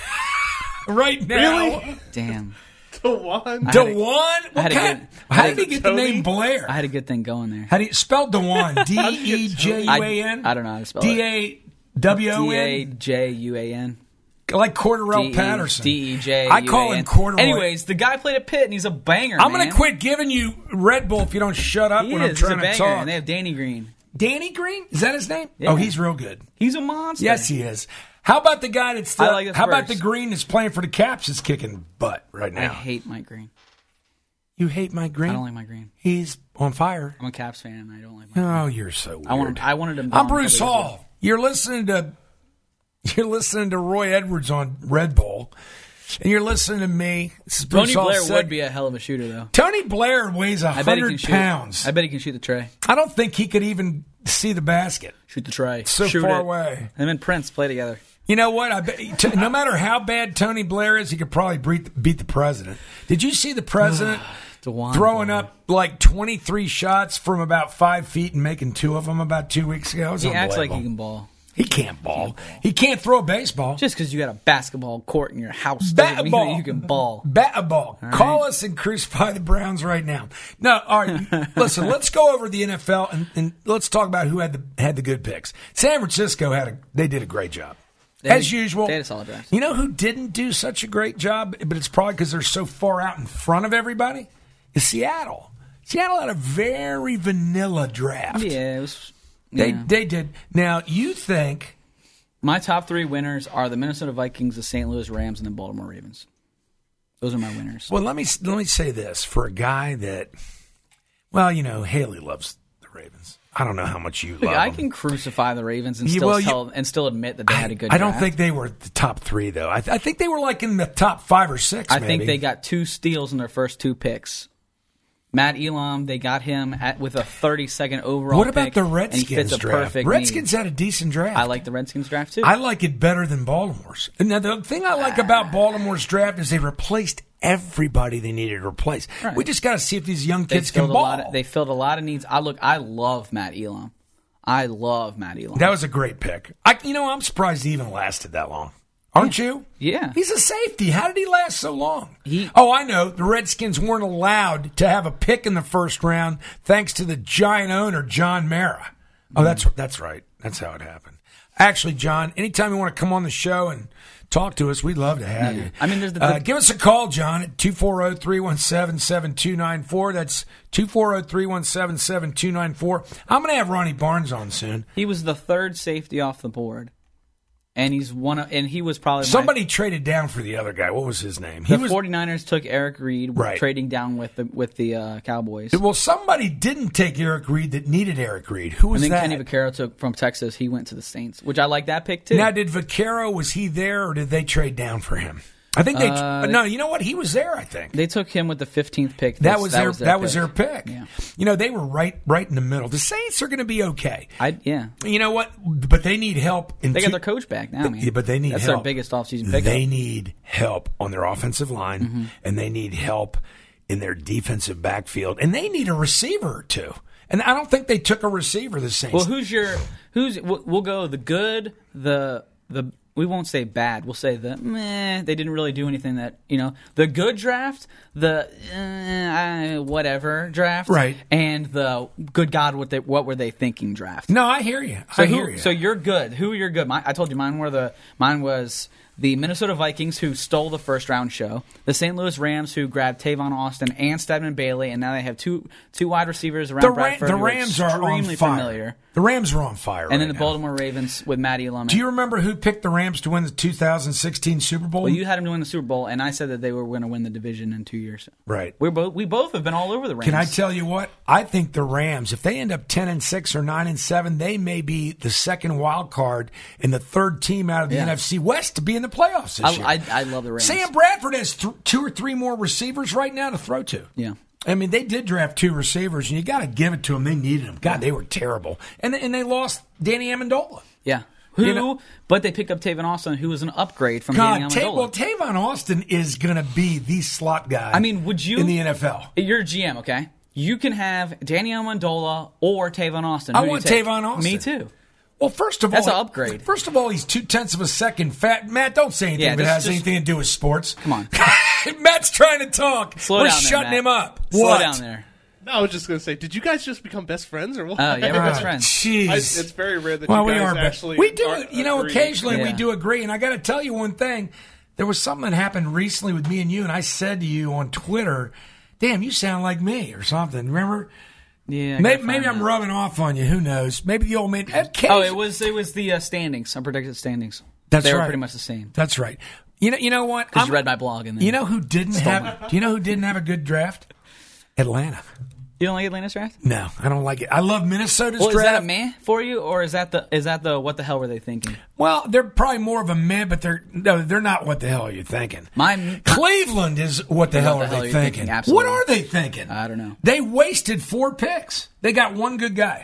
right now. Really? Damn. The one. I had a- Dewan? What I had a kind? good- I How had did a he get the Tony? name Blair? I had a good thing going there. How do you spell Dewan? D E J U A N. I, I don't know how to spell D it. A W O D A N. J U A N. Like Cordarrelle D E Patterson. D E J. I call him Corduroy. Anyways, the guy played at Pitt and he's a banger. I'm going to quit giving you Red Bull if you don't shut up He when is. I'm He's a trying to banger. talk. And they have Danny Green. Danny Green? Is that his name? Yeah. Oh, he's real good. He's a monster. Yes, he is. How about the guy that's the, I like the how about the Spurs. Green that's playing for the Caps that's kicking butt right I now? hate Mike Green. You hate Mike Green? I don't like Mike Green. He's on fire. I'm a Caps fan and I don't like Mike Green. Oh, you're so weird. I want him, I wanted him. I'm gone Bruce a couple years Hall. ago. You're listening to you're listening to Roy Edwards on Red Bull, and you're listening to me. This is Bruce Tony Hall Blair sec- would be a hell of a shooter, though. Tony Blair weighs a I bet he can hundred shoot. pounds. I bet he can shoot the tray, I don't think he could even see the basket. shoot the tray, So shoot far it. away. Him and Prince play together. You know what? I bet, t- no matter how bad Tony Blair is, he could probably beat, beat the president. Did you see the president DeJuan throwing Blair. up like twenty-three shots from about five feet and making two of them about two weeks ago? It was He acts like he unbelievable. can ball. He can't ball. He can't throw a baseball. Just because you got a basketball court in your house Bat doesn't mean ball. that you can ball. Bat a ball. All Call right. us and crucify the Browns right now. No, all right. Listen, let's go over the N F L and, and let's talk about who had the had the good picks. San Francisco had a they did a great job. They had- As usual. they had a solid draft. You know who didn't do such a great job, but it's probably because they're so far out in front of everybody? Is Seattle. Seattle had a very vanilla draft. Yeah, it was. They yeah. they did. Now, you think My top three winners are the Minnesota Vikings, the Saint Louis Rams, and the Baltimore Ravens. Those are my winners. Well, let me let me say this for a guy that, well, you know, Haley loves the Ravens. I don't know how much you Look, love I them. can crucify the Ravens and Yeah, still well, you- tell, and still admit that they had a good. I don't draft. think they were the top three though. I, th- I think they were like in the top five or six. I maybe. think they got two steals in their first two picks. Matt Elam, they got him at, with a thirty-second overall. What about pick, the and he Redskins fits a draft? perfect Redskins need. had a decent draft. I like the Redskins draft too. I like it better than Baltimore's. And now the thing I like about Baltimore's draft is they replaced everybody they needed to replace. Right. We just got to see if these young they kids can filled a ball. lot. Of, they filled a lot of needs. I look. I love Matt Elam. I love Matt Elam. That was a great pick. I, you know, I'm surprised he even lasted that long. Aren't you? Yeah. He's a safety. How did he last so long? He- oh, I know. The Redskins weren't allowed to have a pick in the first round thanks to the giant owner, John Mara. Oh, that's that's right. That's how it happened. Actually, John, anytime you want to come on the show and talk to us, we'd love to have Yeah. you. I mean, there's the- uh, the- give us a call, John, at two four zero, three one seven, seven two nine four. That's two four zero, three one seven, seven two nine four. I'm going to have Ronnie Barnes on soon. He was the third safety off the board, and he's one. Of, and he was probably my- Somebody traded down for the other guy. What was his name? He The was 49ers took Eric Reed, Right. trading down with the with the uh, Cowboys. Well, somebody didn't take Eric Reed that needed Eric Reed. Who was and then that? Kenny Vaccaro took from Texas. He went to the Saints, which I like that pick too. Now, did Vaccaro, was he there or did they trade down for him? I think they. Uh, no, you know what? He was there. I think They took him with the fifteenth pick. that This- was their that was their pick. pick. Yeah. You know, they were right right in the middle. The Saints are going to be okay. I yeah. You know what? But they need help. In They two, got their coach back now. Man. Yeah, but they need That's help. their biggest offseason pickup. They need help on their offensive line, Mm-hmm. and they need help in their defensive backfield, and they need a receiver or two. And I don't think they took a receiver. The Saints. Well, who's your who's? We'll, we'll go the good, the the. We won't say bad. We'll say the meh. They didn't really do anything that you know. The good draft, the uh, whatever draft, Right. And the good God, what they what were they thinking draft? No, I hear you. So I who, hear you. So you're good. Who you're good? My, I told you mine were the mine was the Minnesota Vikings who stole the first round show, the Saint Louis Rams who grabbed Tavon Austin and Stedman Bailey, and now they have two two wide receivers around the, Ra- Bradford. the who Rams are on extremely fire. familiar. The Rams are on fire. And right then the now. Baltimore Ravens with Matty Lumet. Do you remember who picked the Rams to win the two thousand sixteen Super Bowl? Well, you had them to win the Super Bowl, and I said that they were going to win the division in two years. Right. We're both we both have been all over the Rams. Can I tell you what? I think the Rams, if they end up ten and six or nine and seven, they may be the second wild card and the third team out of the Yeah. N F C West to be in the playoffs this I, year. I, I love the Rams. Sam Bradford has th- two or three more receivers right now to throw to. Yeah. I mean, they did draft two receivers, and you got to give it to them. They needed them. God, they were terrible, and they, and they lost Danny Amendola. Yeah. Who? You know- but they picked up Tavon Austin, who was an upgrade from God, Danny Ta- Amendola. well, Tavon Austin is going to be the slot guy. I mean, would you in the N F L? You're a G M, okay? You can have Danny Amendola or Tavon Austin. I Who do you want take? Tavon Austin. Me too. Well, first of That's all, an upgrade. First of all, he's two tenths of a second fat. Matt, don't say anything Yeah, that just- has just- anything to do with sports. Come on. Matt's trying to talk. Slow We're down there, shutting Matt. him up. Slow what? down there. No, I was just going to say, did you guys just become best friends or what? Oh, yeah, we're best Ah, friends. Jeez. I, it's very rare that well, you we guys are, but actually we do. are- You know, agree. occasionally we Yeah. do agree, and I got to tell you one thing. There was something that happened recently with me and you, and I said to you on Twitter, "Damn, you sound like me," or something. Remember? Yeah. I Maybe, gotta maybe find I'm that. rubbing off on you. Who knows? Maybe the old man. Oh, it was it was the uh, standings, unpredicted standings. That's they were right. pretty much the same. That's right. You know, you know what? Because you I'm- read my blog and then You know who didn't Stole have? Do you know who didn't have a good draft? Atlanta. you don't like Atlanta's draft? No, I don't like it. I love Minnesota's Well, is draft. that a meh for you, or is that the is that the what the hell were they thinking? Well, they're probably more of a meh, but they're no, they're not. What the hell are you thinking? My Cleveland is what the What hell the are hell they are you thinking? thinking? Absolutely. What are they thinking? I don't know. They wasted four picks. They got one good guy.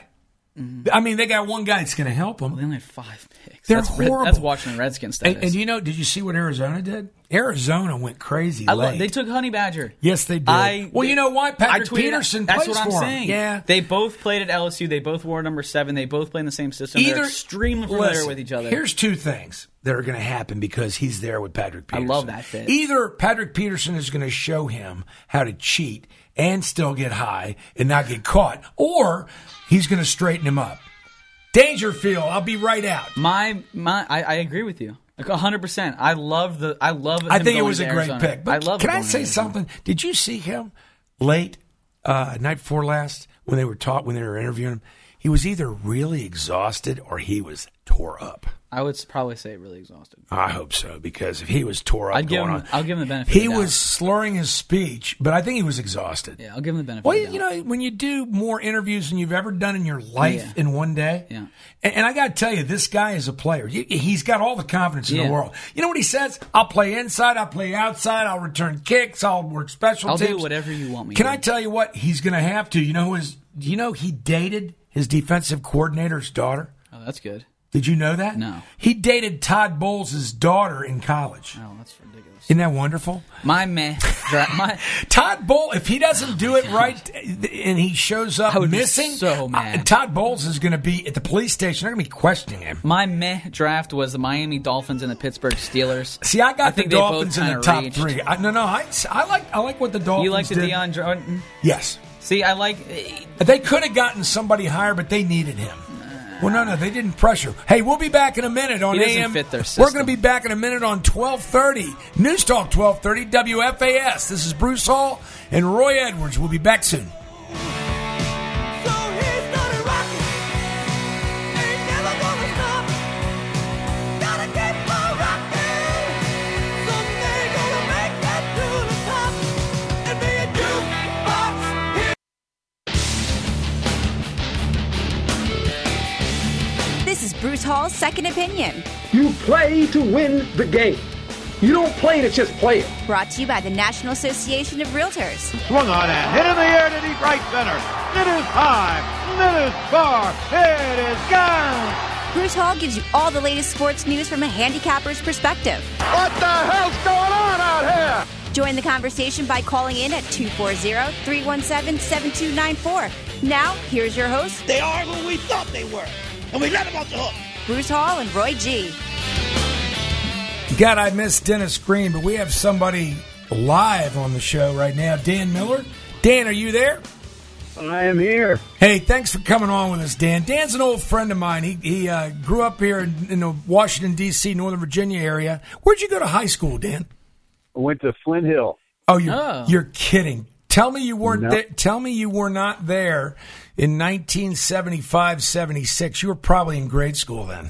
I mean, they got one guy that's going to help them. They only had five picks. They're that's Red- horrible. that's Washington Redskins status. And, and you know, did you see what Arizona did? Arizona went crazy I late. love, they took Honey Badger. Yes, they did. I, well, you know why? Patrick I tweeted- Peterson That's plays what I'm for 'em. saying. Yeah. They both played at L S U. They both wore number seven. They both play in the same system. They're extremely familiar listen, with each other. Here's two things that are going to happen because he's there with Patrick I Peterson. love that fit. Either Patrick Peterson is going to show him how to cheat and still get high and not get caught, or he's going to straighten him up. Dangerfield, I'll be right out. My my, I, I agree with you. Like one hundred percent. I love the. I love. I him think it going was to a great Arizona. pick. But I love. Can him I going to say Arizona. something? Did you see him late uh, night before last when they were taught when they were interviewing him? He was either really exhausted or he was tore up. I would probably say really exhausted. I hope so, because if he was tore up I'd give going him. on, I'll give him the benefit. he of the doubt. was slurring his speech, but I think he was exhausted. Yeah, I'll give him the benefit. Well, of the you doubt. know, when you do more interviews than you've ever done in your life Yeah. in one day, Yeah. and, and I got to tell you, this guy is a player. He- He's got all the confidence in Yeah. the world. You know what he says? I'll play inside, I'll play outside, I'll return kicks, I'll work special I'll teams. do whatever you want me Can to. I tell you what? He's going to have to. You know who his? Do you know he dated his defensive coordinator's daughter? Oh, that's good. Did you know that? No. He dated Todd Bowles' daughter in college. Oh, that's ridiculous. Isn't that wonderful? My meh. Dra- my. Todd Bowles, if he doesn't do it right and he shows up I would be missing, so mad. uh, Todd Bowles is going to be at the police station. They're going to be questioning him. My meh draft was the Miami Dolphins and the Pittsburgh Steelers. See, I got I the think they both Dolphins in the kinda top reached. three. I, no, no, I, I like I like what the Dolphins You like the did. Deion Jordan? Yes. See, I like. They could have gotten somebody higher, but they needed him. Well, no, no, they didn't pressure. Hey, we'll be back in a minute on He doesn't A M. fit their We're system. going to be back in a minute on twelve thirty. News Talk twelve thirty, W F A S. This is Bruce Hall and Roy Edwards. We'll be back soon. This is Bruce Hall's Second Opinion. You play to win the game. You don't play it, it's just play it. Brought to you by the National Association of Realtors. Swung on and hit in the air to deep right center. It is high. It is far. It is gone. Bruce Hall gives you all the latest sports news from a handicapper's perspective. What the hell's going on out here? Join the conversation by calling in at two four zero, three one seven, seven two nine four. Now, here's your host, They are who we thought they were, and we let them off the hook. Bruce Hall and Roy G. God, I miss Dennis Green, but we have somebody live on the show right now. Dan Miller. Dan, are you there? I am here. Hey, thanks for coming on with us, Dan. Dan's an old friend of mine. He he uh, grew up here in, in the Washington, D C, Northern Virginia area. Where'd you go to high school, Dan? I went to Flint Hill. Oh, you're, Oh. you're kidding. Tell me you weren't No. there. Tell me you were not there in nineteen seventy-five, seventy-six. You were probably in grade school then.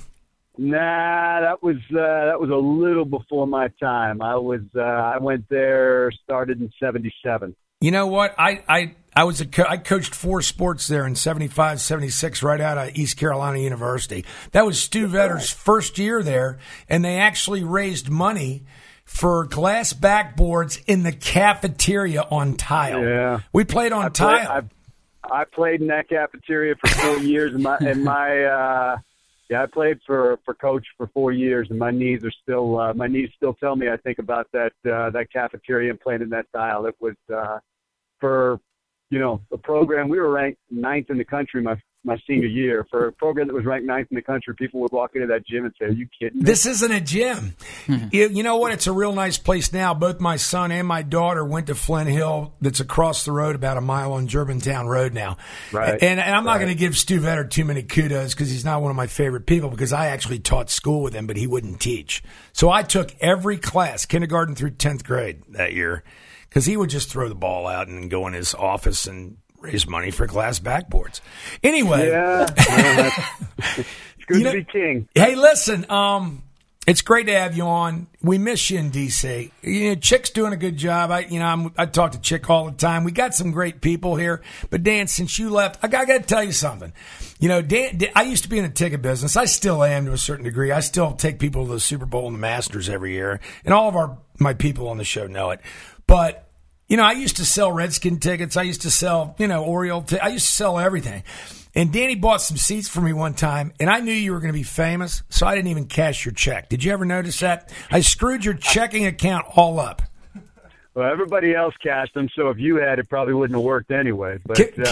Nah, that was uh, that was a little before my time. I was uh, I went there, started in seventy-seven. You know what? I I, I was a co- I coached four sports there in seventy-five, seventy-six, right out of East Carolina University. That was Stu Vetter's first year there, and they actually raised money for glass backboards in the cafeteria on tile. Yeah. We played on I played, tile. I, I played in that cafeteria for four years, and my and my uh, yeah, I played for, for coach for four years, and my knees are still uh, my knees still tell me I think about that uh, that cafeteria and playing in that tile. It was uh, for you know a program. We were ranked ninth in the country my my senior year. For a program that was ranked ninth in the country, people would walk into that gym and say, "Are you kidding me?" This isn't a gym. you, you know what? It's a real nice place now. Both my son and my daughter went to Flint Hill, that's across the road about a mile on Germantown Road now. Right. And, and I'm not Right. going to give Stu Vetter too many kudos because he's not one of my favorite people, because I actually taught school with him, but he wouldn't teach. So I took every class, kindergarten through tenth grade that year, because he would just throw the ball out and go in his office and raise money for glass backboards. Anyway. Yeah, yeah, it's good You to know- be king. Hey, listen, um, it's great to have you on. We miss you in D C. You know, Chick's doing a good job. I, you know, I'm, I talk to Chick all the time. We got some great people here. But Dan, since you left, I got, I got to tell you something. You know, Dan, Dan, I used to be in the ticket business. I still am to a certain degree. I still take people to the Super Bowl and the Masters every year, and all of our my people on the show know it. But you know, I used to sell Redskin tickets. I used to sell, you know, Oriole tickets. I used to sell everything. And Danny bought some seats for me one time, and I knew you were going to be famous, so I didn't even cash your check. Did you ever notice that? I screwed your checking account all up. Well, everybody else cashed them, so if you had it, probably wouldn't have worked anyway. But uh,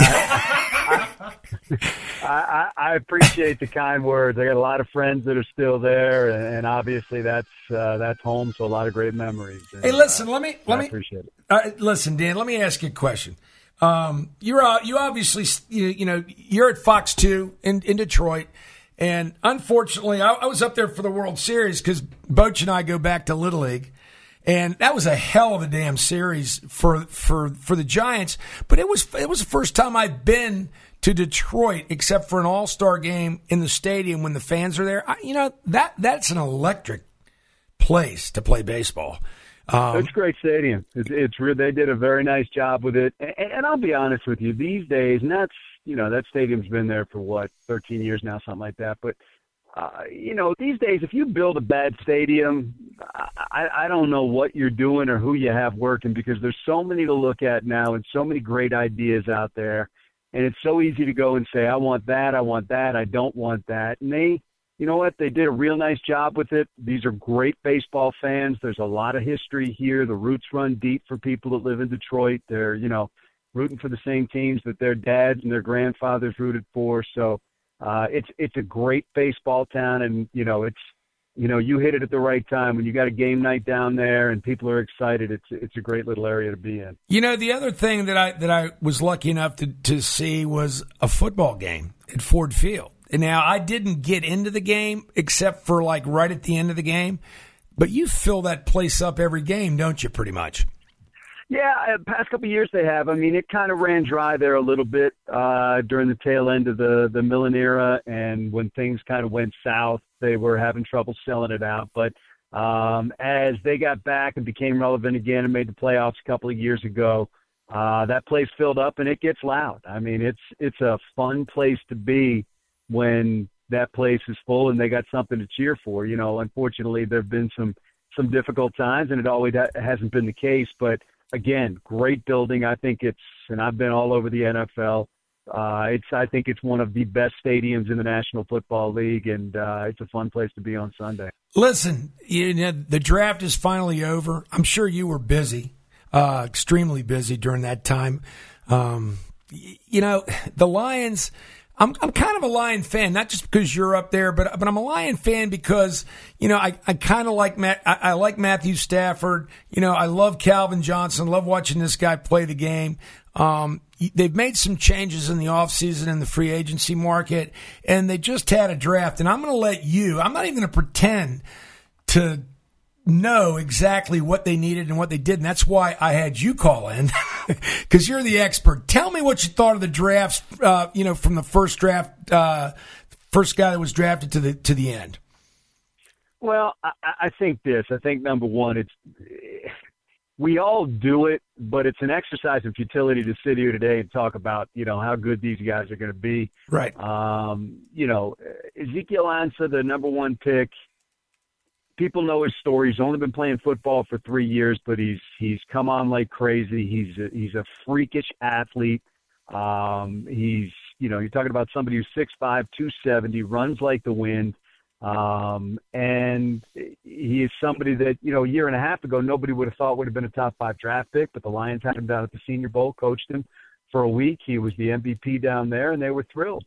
I, I, I appreciate the kind words. I got a lot of friends that are still there, and obviously that's uh, that's home to a lot of great memories. And, Hey, listen, uh, let me let I me appreciate it. Uh, listen, Dan. Let me ask you a question. Um, you're uh, you obviously you, you know you're at Fox two in, in Detroit, and unfortunately, I, I was up there for the World Series because Boach and I go back to Little League. And that was a hell of a damn series for for for the Giants. But it was it was the first time I'd been to Detroit, except for an All-Star game in the stadium when the fans are there. I, you know that that's an electric place to play baseball. Um, It's a great stadium. It's, it's real. They did a very nice job with it. And, and I'll be honest with you, these days, and that's you know that stadium's been there for what thirteen years now, something like that. But Uh, you know, these days, if you build a bad stadium, I, I don't know what you're doing or who you have working, because there's so many to look at now and so many great ideas out there. And it's so easy to go and say, I want that, I want that, I don't want that. And they, you know what, they did a real nice job with it. These are great baseball fans. There's a lot of history here. The roots run deep for people that live in Detroit. They're, you know, rooting for the same teams that their dads and their grandfathers rooted for. So, Uh, it's it's a great baseball town, and you know it's you know you hit it at the right time when you got a game night down there and people are excited. It's it's a great little area to be in. You know, the other thing that I that I was lucky enough to to see was a football game at Ford Field. And now I didn't get into the game except for like right at the end of the game, but you fill that place up every game, don't you? Pretty much. Yeah, uh, past couple of years they have. I mean, it kind of ran dry there a little bit uh, during the tail end of the, the Millen era, and when things kind of went south, they were having trouble selling it out. But um, as they got back and became relevant again and made the playoffs a couple of years ago, uh, that place filled up and it gets loud. I mean, it's it's a fun place to be when that place is full and they got something to cheer for. You know, unfortunately, there have been some some difficult times, and it always ha- hasn't been the case. But again, great building. I think it's, and I've been all over the N F L. Uh, it's, I think it's one of the best stadiums in the National Football League, and uh, it's a fun place to be on Sunday. Listen, you know, the draft is finally over. I'm sure you were busy, uh, extremely busy during that time. Um, you know, the Lions, I'm I'm kind of a Lion fan, not just because you're up there, but but I'm a Lion fan because, you know, I, I kind of like Matt, I, I like Matthew Stafford. You know, I love Calvin Johnson, love watching this guy play the game. Um, they've made some changes in the offseason in the free agency market, and they just had a draft. And I'm going to let you, I'm not even going to pretend to know exactly what they needed and what they did, and that's why I had you call in, because you're the expert. Tell me what you thought of the drafts, uh, you know, from the first draft, uh, first guy that was drafted to the to the end. Well, I, I think this. I think, number one, it's we all do it, but it's an exercise in futility to sit here today and talk about, you know, how good these guys are going to be. Right. Um, you know, Ezekiel Ansah, the number one pick, people know his story. He's only been playing football for three years, but he's he's come on like crazy. He's a, he's a freakish athlete. Um, he's, you know, you're talking about somebody who's six five, two seventy, runs like the wind. Um, and he is somebody that, you know, a year and a half ago, nobody would have thought would have been a top five draft pick, but the Lions had him down at the Senior Bowl, coached him for a week. He was the M V P down there, and they were thrilled.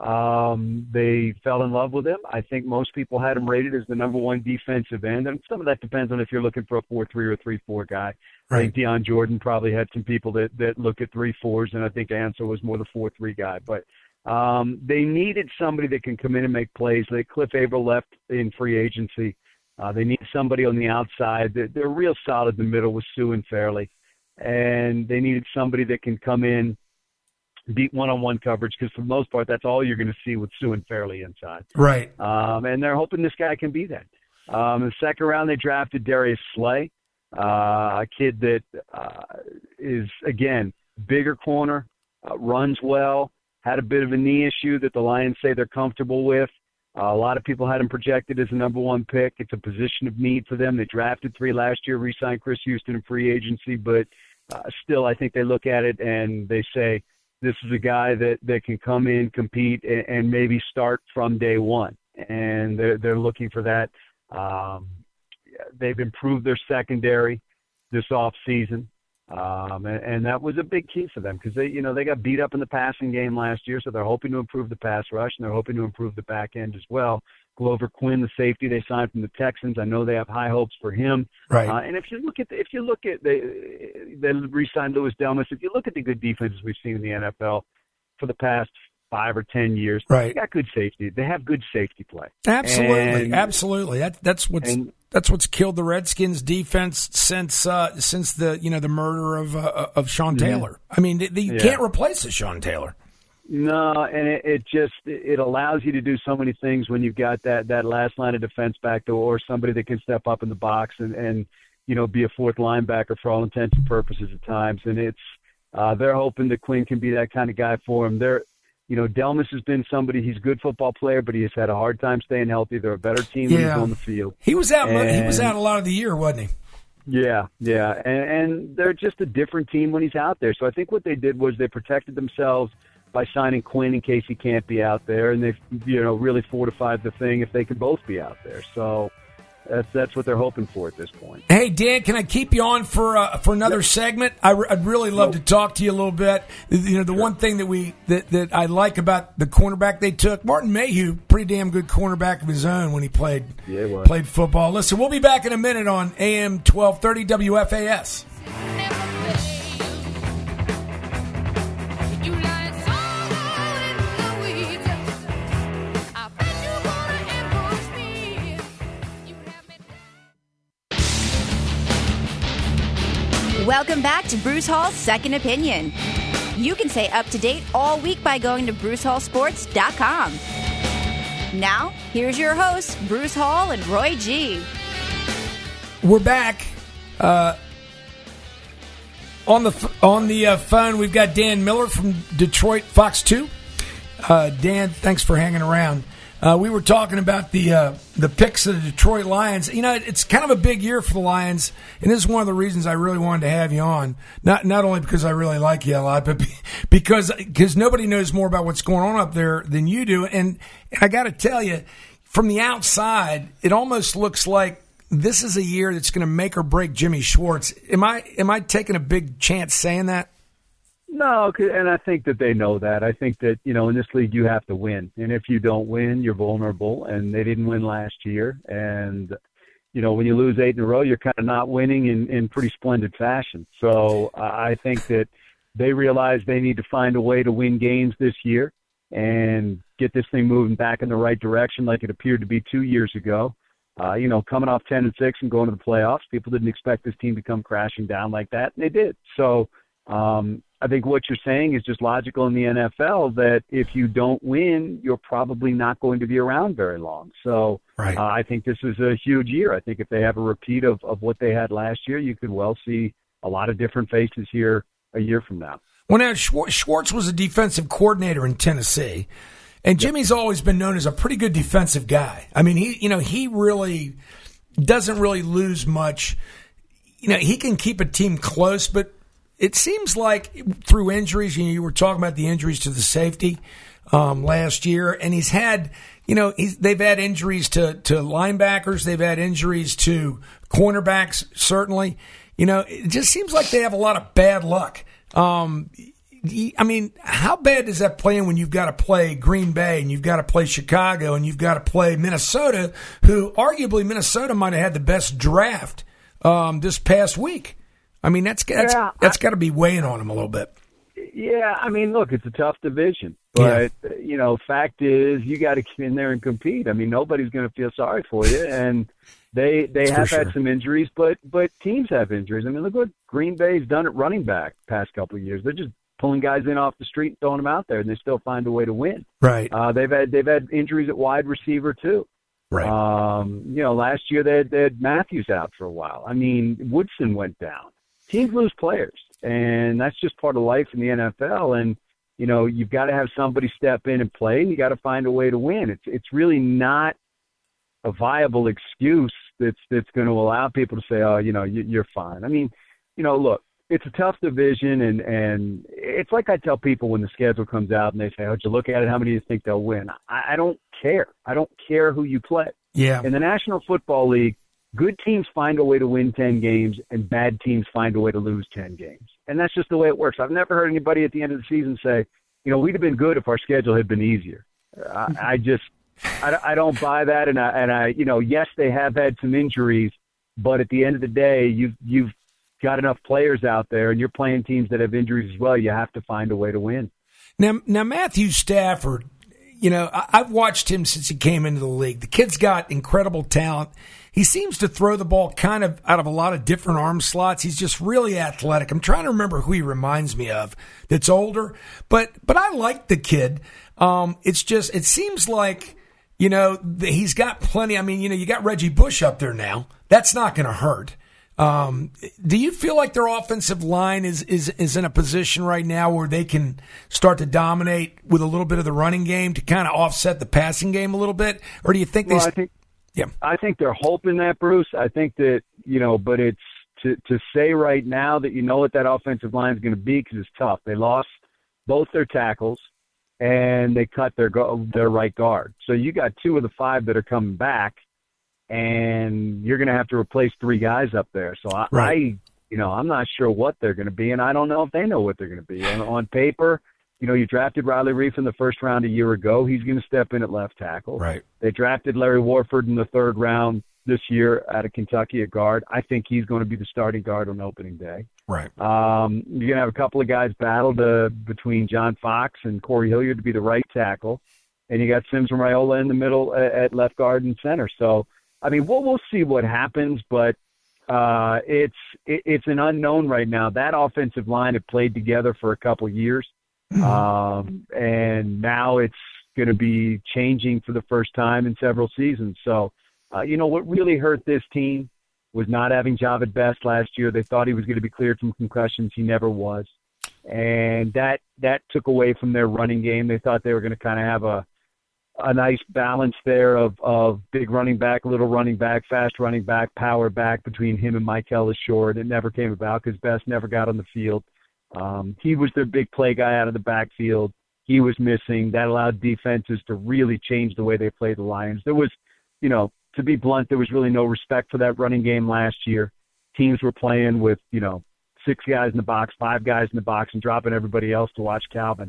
Um, they fell in love with him. I think most people had him rated as the number one defensive end, and some of that depends on if you're looking for a four three or a three four guy. Right. I think Deion Jordan probably had some people that, that look at three fours, and I think Ansah was more the four three guy. But um, they needed somebody that can come in and make plays. Like Cliff Averill left in free agency. Uh, they need somebody on the outside. They're, they're real solid in the middle with Sue and Fairley, and they needed somebody that can come in, beat one-on-one coverage, because for the most part, that's all you're going to see with Sue and Fairley inside. Right. Um, and they're hoping this guy can be that. Um, in the second round, they drafted Darius Slay, uh, a kid that uh, is, again, bigger corner, uh, runs well, had a bit of a knee issue that the Lions say they're comfortable with. Uh, a lot of people had him projected as a number one pick. It's a position of need for them. They drafted three last year, re-signed Chris Houston in free agency, but uh, still I think they look at it and they say, this is a guy that, that can come in, compete, and, and maybe start from day one. And they're, they're looking for that. Um, they've improved their secondary this offseason. Um, and, and that was a big key for them because they, you know, they got beat up in the passing game last year, so they're hoping to improve the pass rush, and they're hoping to improve the back end as well. Glover Quinn, the safety they signed from the Texans, I know they have high hopes for him. Right. Uh, and if you look at the, if you look at they they re-signed Louis Delmas, if you look at the good defenses we've seen in the N F L for the past five or ten years, right, they got good safety. They have good safety play. Absolutely, and, absolutely. That that's what's and, that's what's killed the Redskins' defense since uh, since the you know the murder of uh, of Sean Taylor. Mm-hmm. I mean, they, they yeah. can't replace a Sean Taylor. No, and it, it just it allows you to do so many things when you've got that, that last line of defense back there, or somebody that can step up in the box and, and you know be a fourth linebacker for all intents and purposes at times. And it's uh, they're hoping that Quinn can be that kind of guy for him. They're you know Delmas has been somebody. He's a good football player, but he has had a hard time staying healthy. They're a better team yeah. when he's on the field. He was out. And, he was out a lot of the year, wasn't he? Yeah, yeah, and, and they're just a different team when he's out there. So I think what they did was they protected themselves by signing Quinn in case he can't be out there, and they've you know really fortified the thing if they can both be out there. So that's that's what they're hoping for at this point. Hey Dan, can I keep you on for uh, for another yep. segment? I, I'd really love nope. to talk to you a little bit. You know, the sure. one thing that we that, that I like about the cornerback they took, Martin Mayhew, pretty damn good cornerback of his own when he played yeah, he played football. Listen, we'll be back in a minute on A M twelve thirty W F A S. Welcome back to Bruce Hall's Second Opinion. You can stay up to date all week by going to bruce hall sports dot com. Now, here's your hosts, Bruce Hall and Roy G. We're back. Uh, on the on the uh, phone, we've got Dan Miller from Detroit Fox two. Uh, Dan, thanks for hanging around. Uh, we were talking about the uh, the picks of the Detroit Lions. You know, it's kind of a big year for the Lions, and this is one of the reasons I really wanted to have you on. Not not only because I really like you a lot, but because because nobody knows more about what's going on up there than you do. And, and I got to tell you, from the outside, it almost looks like this is a year that's going to make or break Jimmy Schwartz. Am I am I taking a big chance saying that? No, 'cause- and I think that they know that. I think that, you know, in this league you have to win. And if you don't win, you're vulnerable. And they didn't win last year. And, you know, when you lose eight in a row, you're kind of not winning in, in pretty splendid fashion. So uh, I think that they realize they need to find a way to win games this year and get this thing moving back in the right direction like it appeared to be two years ago. Uh, you know, coming off ten and six and going to the playoffs, people didn't expect this team to come crashing down like that, and they did. So um, I think what you're saying is just logical in the N F L, that if you don't win, you're probably not going to be around very long. So Right. uh, I think this is a huge year. I think if they have a repeat of, of what they had last year, you could well see a lot of different faces here a year from now. Well, now Schwar- Schwartz was a defensive coordinator in Tennessee, and Jimmy's always been known as a pretty good defensive guy. I mean, he you know he really doesn't really lose much. You know, he can keep a team close, but it seems like through injuries, you know, you were talking about the injuries to the safety um, last year, and he's had, you know, he's, they've had injuries to, to linebackers, they've had injuries to cornerbacks, certainly. You know, it just seems like they have a lot of bad luck. Um, I mean, how bad does that play in when you've got to play Green Bay and you've got to play Chicago and you've got to play Minnesota, who arguably Minnesota might have had the best draft um, this past week? I mean, that's that's, Yeah, that's got to be weighing on them a little bit. Yeah, I mean, look, it's a tough division. But, yeah. you know, fact is you got to get in there and compete. I mean, nobody's going to feel sorry for you. And they they have sure. had some injuries, but but teams have injuries. I mean, look what Green Bay's done at running back past couple of years. They're just pulling guys in off the street and throwing them out there, and they still find a way to win. Right. Uh, they've had they've had injuries at wide receiver, too. Right. Um, you know, last year they had, they had Matthews out for a while. I mean, Woodson went down. Teams lose players, and that's just part of life in the N F L. And, you know, you've got to have somebody step in and play, and you got to find a way to win. It's it's really not a viable excuse that's that's going to allow people to say, oh, you know, you, you're fine. I mean, you know, look, it's a tough division, and, and it's like I tell people when the schedule comes out and they say, oh, did you look at it? How many do you think they'll win? I, I don't care. I don't care who you play. Yeah. In the National Football League, good teams find a way to win ten games, and bad teams find a way to lose ten games. And that's just the way it works. I've never heard anybody at the end of the season say, you know, we'd have been good if our schedule had been easier. I, I just I, I don't buy that. And I, and I, you know, yes, they have had some injuries, but at the end of the day, you've, you've got enough players out there, and you're playing teams that have injuries as well. You have to find a way to win. Now, now Matthew Stafford, you know, I, I've watched him since he came into the league. The kid's got incredible talent. He seems to throw the ball kind of out of a lot of different arm slots. He's just really athletic. I'm trying to remember who he reminds me of that's older, but but I like the kid. Um, it's just, it seems like, you know, he's got plenty. I mean, you know, you got Reggie Bush up there now. That's not going to hurt. Um, do you feel like their offensive line is, is, is in a position right now where they can start to dominate with a little bit of the running game to kind of offset the passing game a little bit? Or do you think they... Well, I think, yeah. I think they're hoping that, Bruce. I think that, you know, but it's to, to say right now that you know what that offensive line is going to be, because it's tough. They lost both their tackles, and they cut their their right guard. So you got two of the five that are coming back, and you're going to have to replace three guys up there. So I, right. I you know, I'm not sure what they're going to be, and I don't know if they know what they're going to be. On, on paper, you know, you drafted Riley Reif in the first round a year ago. He's going to step in at left tackle. Right. They drafted Larry Warford in the third round this year out of Kentucky at guard. I think he's going to be the starting guard on opening day. Right. Um, you're going to have a couple of guys battled uh, between John Fox and Corey Hilliard to be the right tackle. And you got Sims and Raiola in the middle at, at left guard and center. So, I mean, we'll, we'll see what happens, but uh, it's it, it's an unknown right now. That offensive line had played together for a couple of years. Um, and now it's going to be changing for the first time in several seasons. So, uh, you know, what really hurt this team was not having Javid Best last year. They thought he was going to be cleared from concussions. He never was. And that, that took away from their running game. They thought they were going to kind of have a, a nice balance there of, of big running back, little running back, fast running back, power back between him and Mike Ellis Short. It never came about because Best never got on the field. Um, he was their big play guy out of the backfield. He was missing. That allowed defenses to really change the way they played the Lions. There was, you know, to be blunt, there was really no respect for that running game last year. Teams were playing with, you know, six guys in the box, five guys in the box, and dropping everybody else to watch Calvin.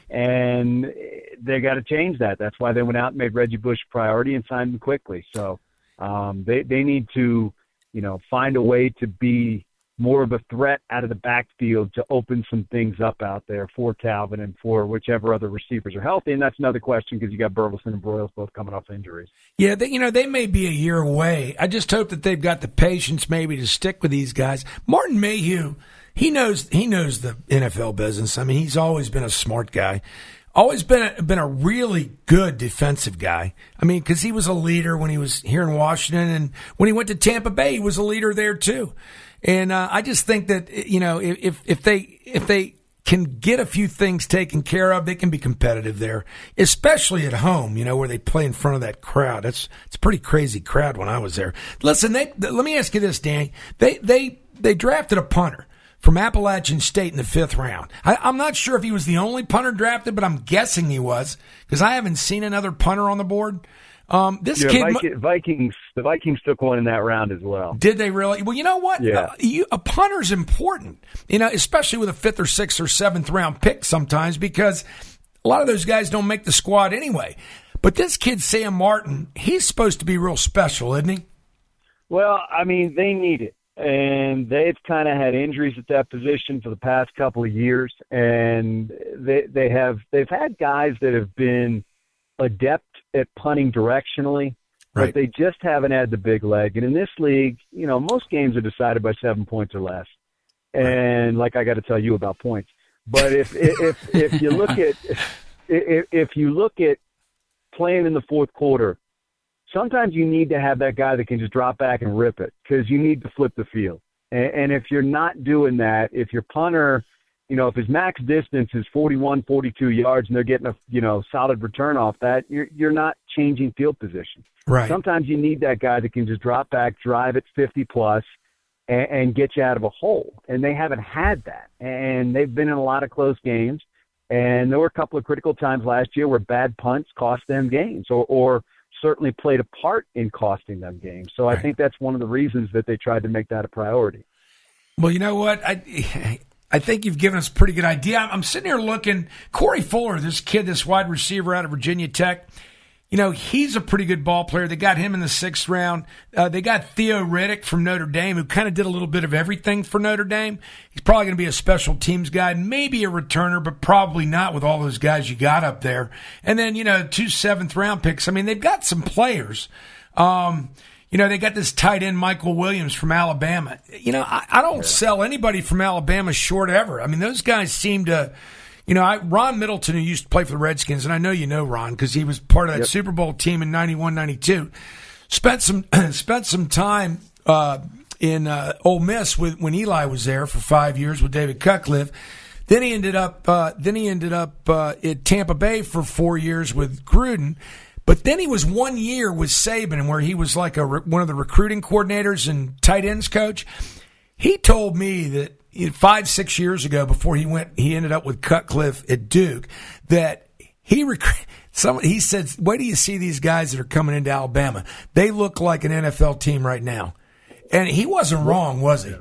And they got to change that. That's why they went out and made Reggie Bush a priority and signed him quickly. So um, they they need to, you know, find a way to be more of a threat out of the backfield to open some things up out there for Calvin and for whichever other receivers are healthy. And that's another question because you got Burleson and Broyles both coming off injuries. Yeah, they, you know, they may be a year away. I just hope that they've got the patience maybe to stick with these guys. Martin Mayhew, he knows he knows the N F L business. I mean, he's always been a smart guy. Always been a, been a really good defensive guy. I mean, because he was a leader when he was here in Washington, and when he went to Tampa Bay, he was a leader there too. And uh, I just think that, you know, if if they if they can get a few things taken care of, they can be competitive there, especially at home, you know, where they play in front of that crowd. That's it's a pretty crazy crowd when I was there. Listen, they, let me ask you this, Danny. They they they drafted a punter from Appalachian State in the fifth round. I, I'm not sure if he was the only punter drafted, but I'm guessing he was because I haven't seen another punter on the board. Um, this yeah, kid, Viking, Vikings, the Vikings took one in that round as well. Did they really? Well, you know what? Yeah. Uh, you, a punter's important, you know, especially with a fifth or sixth or seventh round pick sometimes because a lot of those guys don't make the squad anyway. But this kid, Sam Martin, he's supposed to be real special, isn't he? Well, I mean, they need it. And they've kind of had injuries at that position for the past couple of years. And they, they have, they've had guys that have been adept at punting directionally, right, but they just haven't had the big leg. And in this league, you know, most games are decided by seven points or less. And like I got to tell you about points, but if if if you look at if if you look at playing in the fourth quarter, sometimes you need to have that guy that can just drop back and rip it because you need to flip the field. And, and if you're not doing that, if your punter, you know, if his max distance is forty-one, forty-two yards and they're getting a, you know, solid return off that, you're, you're not changing field position. Right. Sometimes you need that guy that can just drop back, drive at fifty plus and, and get you out of a hole. And they haven't had that. And they've been in a lot of close games. And there were a couple of critical times last year where bad punts cost them games or, or certainly played a part in costing them games. So right. I think that's one of the reasons that they tried to make that a priority. Well, you know what? I I think you've given us a pretty good idea. I'm sitting here looking. Corey Fuller, this kid, this wide receiver out of Virginia Tech, you know, he's a pretty good ball player. They got him in the sixth round. Uh, they got Theo Riddick from Notre Dame, who kind of did a little bit of everything for Notre Dame. He's probably going to be a special teams guy, maybe a returner, but probably not with all those guys you got up there. And then, you know, two seventh round picks. I mean, they've got some players. Um, You know, they got this tight end, Michael Williams from Alabama. You know, I, I don't yeah. sell anybody from Alabama short ever. I mean, those guys seem to, you know, I, Ron Middleton, who used to play for the Redskins, and I know you know Ron because he was part of that yep. Super Bowl team in ninety-one ninety-two, spent some spent some time uh, in uh, Ole Miss with, when Eli was there for five years with David Cutcliffe. Then he ended up uh, then he ended up uh, at Tampa Bay for four years with Gruden. But then he was one year with Saban where he was like a, one of the recruiting coordinators and tight ends coach. He told me that five, six years ago before he went, he ended up with Cutcliffe at Duke, that he rec- some, he said, wait till you see these guys that are coming into Alabama. They look like an N F L team right now. And he wasn't wrong, was he?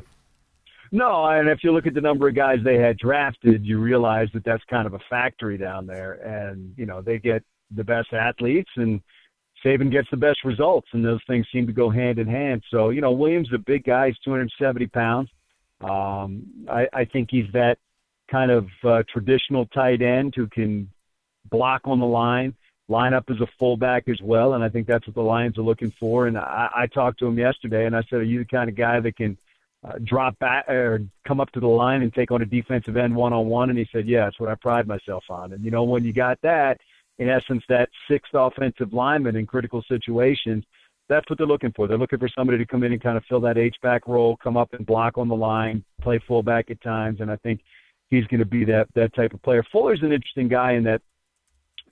No, and if you look at the number of guys they had drafted, you realize that that's kind of a factory down there. And, you know, they get the best athletes and Saban gets the best results, and those things seem to go hand in hand. So, you know, Williams is a big guy. He's two hundred seventy pounds. Um, I, I think he's that kind of uh, traditional tight end who can block on the line, line up as a fullback as well, and I think that's what the Lions are looking for. And I, I talked to him yesterday, and I said, are you the kind of guy that can uh, drop back or come up to the line and take on a defensive end one-on-one? And he said, yeah, that's what I pride myself on. And, you know, when you got that, in essence, that sixth offensive lineman in critical situations, that's what they're looking for. They're looking for somebody to come in and kind of fill that H-back role, come up and block on the line, play fullback at times, and I think he's going to be that that type of player. Fuller's an interesting guy in that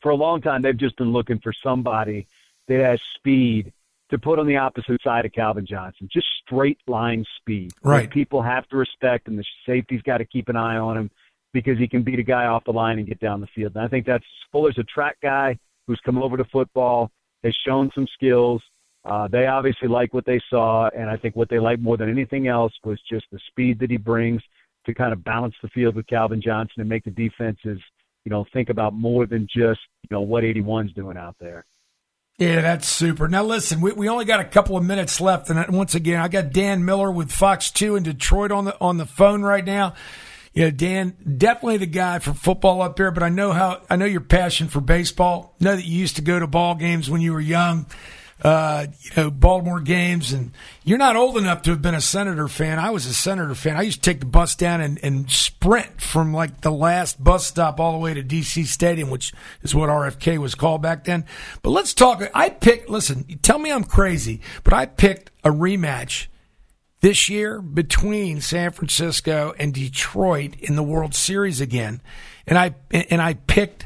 for a long time, they've just been looking for somebody that has speed to put on the opposite side of Calvin Johnson, just straight line speed. Right. That people have to respect, and the safety's got to keep an eye on him because he can beat a guy off the line and get down the field. And I think that's Fuller's a track guy who's come over to football, has shown some skills. Uh, they obviously like what they saw, and I think what they like more than anything else was just the speed that he brings to kind of balance the field with Calvin Johnson and make the defenses, you know, think about more than just, you know, what eighty-one's doing out there. Yeah, that's super. Now, listen, we, we only got a couple of minutes left, and once again, I got Dan Miller with Fox two in Detroit on the on the phone right now. Yeah, Dan, definitely the guy for football up there, but I know how I know your passion for baseball. I know that you used to go to ball games when you were young, uh, you know, Baltimore games, and you're not old enough to have been a Senator fan. I was a Senator fan. I used to take the bus down and, and sprint from like the last bus stop all the way to D C Stadium, which is what R F K was called back then. But let's talk. I picked, listen, tell me I'm crazy, but I picked a rematch this year between San Francisco and Detroit in the World Series again. And I and I picked,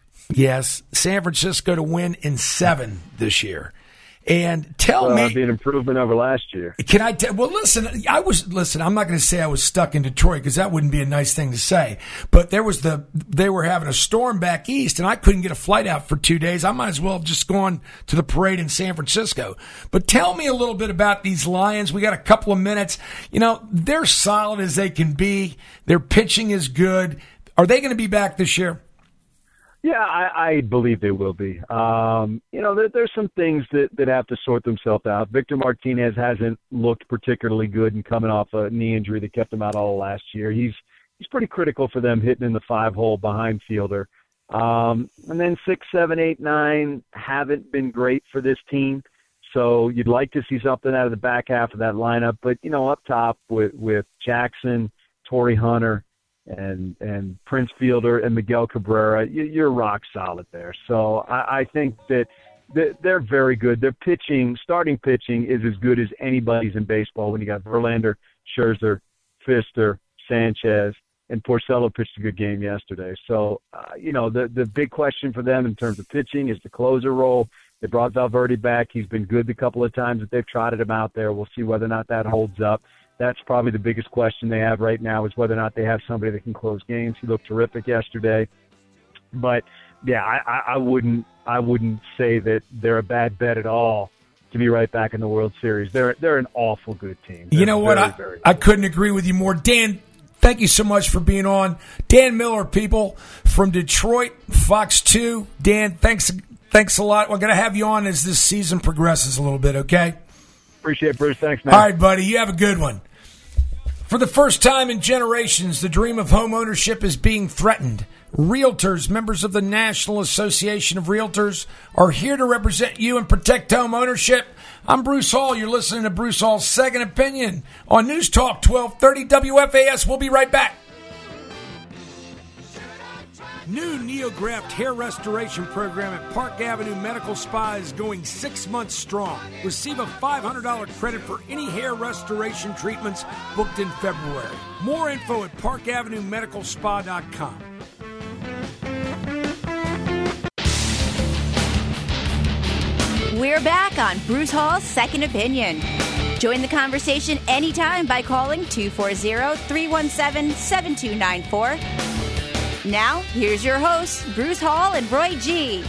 yes, San Francisco to win in seven this year. And tell well, me, that'd be an improvement over last year. Can I tell? Well, listen, I was listen. I'm not going to say I was stuck in Detroit because that wouldn't be a nice thing to say. But there was the they were having a storm back east, and I couldn't get a flight out for two days. I might as well have just gone to the parade in San Francisco. But tell me a little bit about these Lions. We got a couple of minutes. You know, they're solid as they can be. Their pitching is good. Are they going to be back this year? Yeah, I, I believe they will be. Um, you know, there, there's some things that, that have to sort themselves out. Victor Martinez hasn't looked particularly good and coming off a knee injury that kept him out all last year. He's he's pretty critical for them hitting in the five hole behind fielder. Um, and then six, seven, eight, nine haven't been great for this team. So you'd like to see something out of the back half of that lineup. But, you know, up top with, with Jackson, Torrey Hunter, and and Prince Fielder and Miguel Cabrera, you're rock solid there. So I, I think that they're very good. Their pitching, starting pitching, is as good as anybody's in baseball when you got Verlander, Scherzer, Fister, Sanchez, and Porcello pitched a good game yesterday. So, uh, you know, the, the big question for them in terms of pitching is the closer role. They brought Valverde back. He's been good the couple of times that they've trotted him out there. We'll see whether or not that holds up. That's probably the biggest question they have right now is whether or not they have somebody that can close games. He looked terrific yesterday. But, yeah, I, I wouldn't I wouldn't say that they're a bad bet at all to be right back in the World Series. They're they're an awful good team. They're you know what? Very, I, very I couldn't agree with you more. Dan, thank you so much for being on. Dan Miller, people, from Detroit, Fox two. Dan, thanks thanks a lot. We're going to have you on as this season progresses a little bit, okay? Appreciate it, Bruce. Thanks, man. All right, buddy. You have a good one. For the first time in generations, the dream of home ownership is being threatened. Realtors, members of the National Association of Realtors, are here to represent you and protect home ownership. I'm Bruce Hall. You're listening to Bruce Hall's Second Opinion on News Talk twelve thirty W F A S. We'll be right back. New NeoGraft hair restoration program at Park Avenue Medical Spa is going six months strong. Receive a five hundred dollars credit for any hair restoration treatments booked in February. More info at park avenue medical spa dot com. We're back on Bruce Hall's Second Opinion. Join the conversation anytime by calling two four zero, three one seven, seven two nine four. Now, here's your hosts, Bruce Hall and Roy G.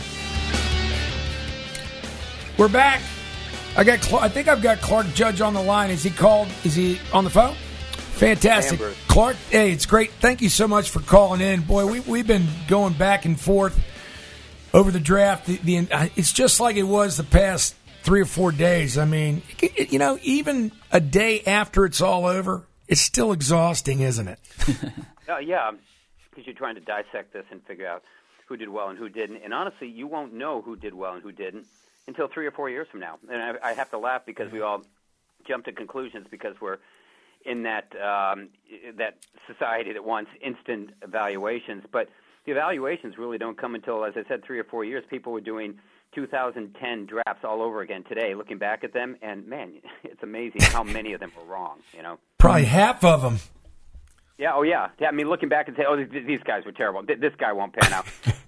We're back. I got. Cl- I think I've got Clark Judge on the line. Is he called? Is he on the phone? Fantastic, Amber. Clark. Hey, it's great. Thank you so much for calling in, boy. We we've been going back and forth over the draft. The, the it's just like it was the past three or four days. I mean, it, you know, even a day after it's all over, it's still exhausting, isn't it? uh, yeah. Because you're trying to dissect this and figure out who did well and who didn't. And honestly, you won't know who did well and who didn't until three or four years from now. And I, I have to laugh because we all jump to conclusions because we're in that um, that society that wants instant evaluations. But the evaluations really don't come until, as I said, three or four years. People were doing two thousand ten drafts all over again today, looking back at them, and, man, it's amazing how many of them were wrong, you know. Probably half of them. Yeah, oh yeah. yeah. I mean, looking back and say, oh, these guys were terrible. This guy won't pan out.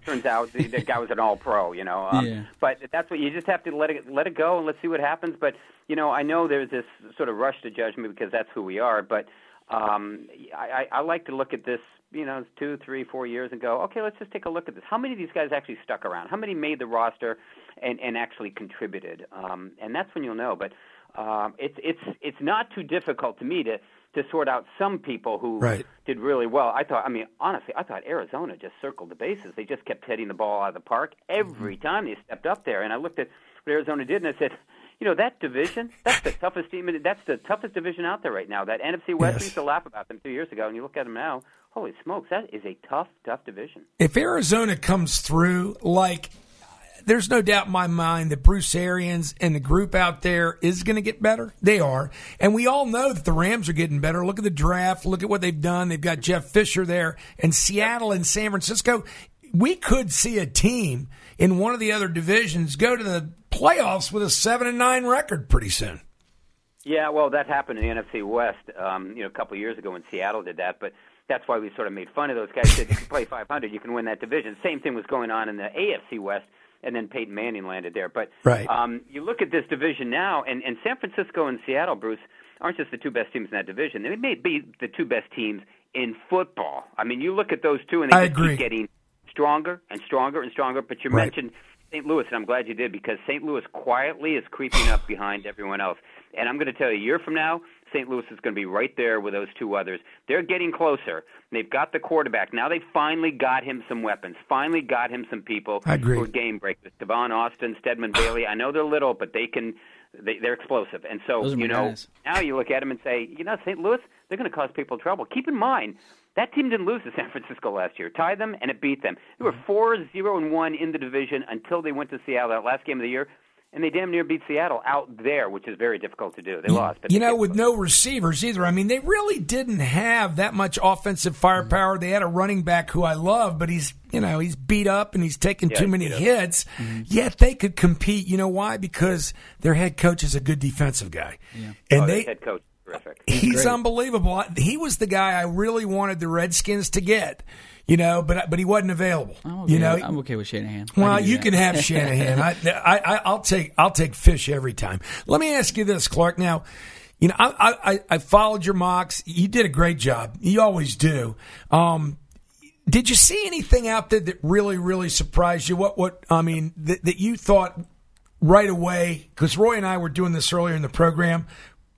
turns out the, the guy was an all-pro, you know. Um, yeah. But that's what you just have to let it let it go and let's see what happens. But you know, I know there's this sort of rush to judgment because that's who we are. But um, I, I, I like to look at this, you know, two, three, four years and go, okay, let's just take a look at this. How many of these guys actually stuck around? How many made the roster and, and actually contributed? Um, and that's when you'll know. But um, it's it's it's not too difficult to me to. to sort out some people who right. did really well. I thought, I mean, honestly, I thought Arizona just circled the bases. They just kept hitting the ball out of the park every mm-hmm. time they stepped up there. And I looked at what Arizona did, and I said, you know, that division, that's the toughest team. That's the toughest division out there right now. That N F C West, yes. we used to laugh about them two years ago, and you look at them now, holy smokes, that is a tough, tough division. If Arizona comes through, like, there's no doubt in my mind that Bruce Arians and the group out there is going to get better. They are. And we all know that the Rams are getting better. Look at the draft. Look at what they've done. They've got Jeff Fisher there. And Seattle and San Francisco. We could see a team in one of the other divisions go to the playoffs with a seven and nine record pretty soon. Yeah, well, that happened in the N F C West um, you know, a couple of years ago when Seattle did that. But that's why we sort of made fun of those guys. Said you can play five hundred, you can win that division. Same thing was going on in the A F C West. And then Peyton Manning landed there. But right. um, you look at this division now, and, and San Francisco and Seattle, Bruce, aren't just the two best teams in that division. They may be the two best teams in football. I mean, you look at those two, and they I just agree. keep getting stronger and stronger and stronger. But you right. mentioned Saint Louis, and I'm glad you did, because Saint Louis quietly is creeping up behind everyone else. And I'm going to tell you, a year from now, Saint Louis is going to be right there with those two others. They're getting closer. They've got the quarterback. Now they finally got him some weapons, finally got him some people I agree. who are game breakers. Devon Austin, Stedman Bailey. I know they're little, but they can, they, they're explosive. And so, you know, guys. now you look at them and say, you know, Saint Louis, they're going to cause people trouble. Keep in mind, that team didn't lose to San Francisco last year. Tied them, and it beat them. They were four zero and one in the division until they went to Seattle that last game of the year. And they damn near beat Seattle out there, which is very difficult to do. They lost. But you they know, with no receivers either. I mean, they really didn't have that much offensive firepower. They had a running back who I love, but he's, you know, he's beat up and he's taken yeah, too many yeah. hits. Mm-hmm. Yet they could compete. You know why? Because their head coach is a good defensive guy. Yeah. And oh, they head coach is terrific. He's, he's unbelievable. He was the guy I really wanted the Redskins to get. You know, but but he wasn't available. I'm okay, you know, I'm okay with Shanahan. Well, can you that. can have Shanahan. I, I, I'll take I'll take Fish every time. Let me ask you this, Clark. Now, you know, I I, I followed your mocks. You did a great job. You always do. Um, did you see anything out there that really really surprised you? What what I mean that, that you thought right away? Because Roy and I were doing this earlier in the program.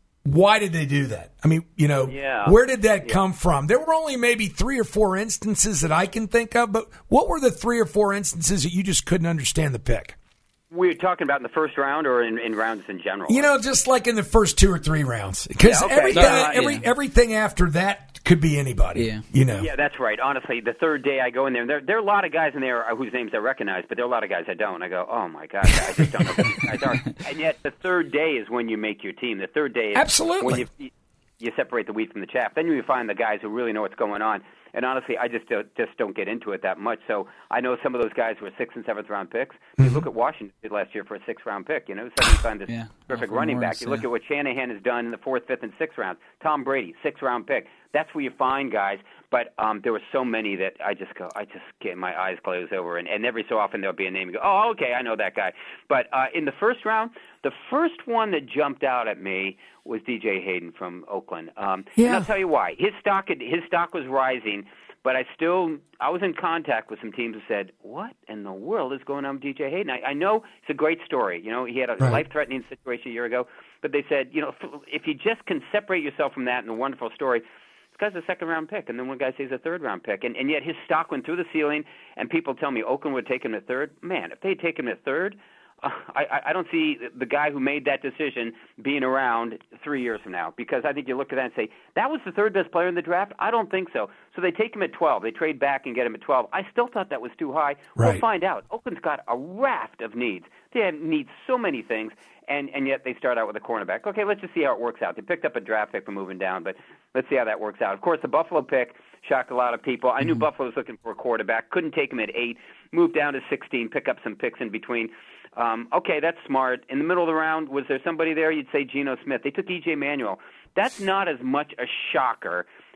Why did they do that? I mean, you know, yeah. where did that yeah. come from? There were only maybe three or four instances that I can think of, but what were the three or four instances that you just couldn't understand the pick? We're talking about in the first round or in, in rounds in general? You know, just like in the first two or three rounds. Because yeah, okay. everything, uh, every, yeah. everything after that could be anybody. Yeah. You know. Yeah, that's right. Honestly, the third day I go in there, there, there are a lot of guys in there whose names I recognize, but there are a lot of guys I don't. I go, oh, my gosh, I just don't know who these guys are. And yet the third day is when you make your team. The third day is Absolutely. when you, you separate the wheat from the chaff. Then you find the guys who really know what's going on. And honestly, I just don't, just don't get into it that much. So I know some of those guys were sixth and seventh round picks. Mm-hmm. You look at Washington did last year for a sixth round pick. You know, suddenly find this yeah. perfect Alfred running Morris, back. You yeah. look at what Shanahan has done in the fourth, fifth, and sixth rounds. Tom Brady, sixth round pick. That's where you find guys. But um, there were so many that I just go, I just get my eyes glaze over. And, and every so often there'll be a name. You go, oh, okay, I know that guy. But uh, in the first round, the first one that jumped out at me was D J Hayden from Oakland. Um, yeah. And I'll tell you why. His stock, had, his stock was rising. But I still, I was in contact with some teams who said, what in the world is going on with D J Hayden? I, I know it's a great story. You know, he had a right. life-threatening situation a year ago. But they said, you know, if you just can separate yourself from that and a wonderful story, this guy's a second-round pick. And then one guy says a third-round pick. And, and yet his stock went through the ceiling, and people tell me Oakland would take him at third. Man, if they had taken him at third, Uh, I, I don't see the guy who made that decision being around three years from now, because I think you look at that and say, that was the third best player in the draft? I don't think so. So they take him at twelve. They trade back and get him at twelve. I still thought that was too high. Right. We'll find out. Oakland's got a raft of needs. They have, need so many things, and, and yet they start out with a cornerback. Okay, let's just see how it works out. They picked up a draft pick for moving down, but let's see how that works out. Of course, the Buffalo pick shocked a lot of people. I knew mm-hmm. Buffalo was looking for a quarterback. Couldn't take him at eight. Moved down to sixteen, pick up some picks in between. Um, okay, that's smart. In the middle of the round, was there somebody there? You'd say Geno Smith. They took E J Manuel. That's not as much a shocker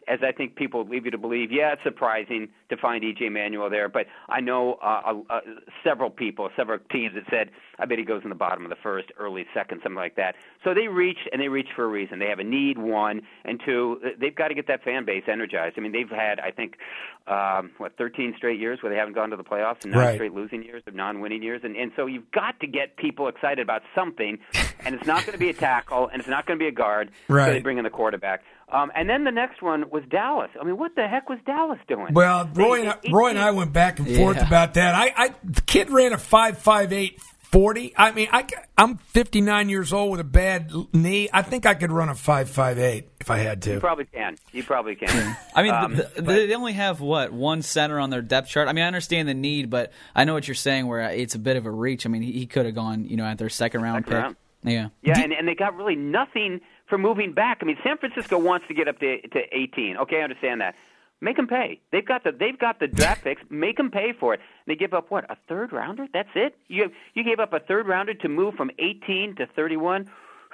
as I think people leave you to believe. Yeah, it's surprising to find E J Manuel there, but I know uh, uh, several people, several teams that said, I bet he goes in the bottom of the first, early second, something like that. So they reached, and they reached for a reason. They have a need, one, and two, they've got to get that fan base energized. I mean, they've had, I think, um, what, thirteen straight years where they haven't gone to the playoffs, and nine right. straight losing years of non-winning years. And, and so you've got to get people excited about something, and it's not going to be a tackle, and it's not going to be a guard, right. so they bring in the quarterback. Um, and then the next one was Dallas. I mean, what the heck was Dallas doing? Well, Roy, and, Roy and I went back and forth yeah. about that. I, I the kid ran a five five eight forty. I mean, I, I'm fifty-nine years old with a bad knee. I think I could run a five five eight if I had to. You probably can. You probably can. I mean, um, the, the, they only have, what, one center on their depth chart? I mean, I understand the need, but I know what you're saying where it's a bit of a reach. I mean, he, he could have gone, you know, at their second-round pick. Round. Yeah, yeah, and, and they got really nothing for moving back. I mean, San Francisco wants to get up to, to eighteen. Okay, I understand that. Make them pay. They've got the they've got the draft picks. Make them pay for it. And they give up what, a third rounder? That's it. You you gave up a third rounder to move from eighteen to thirty-one.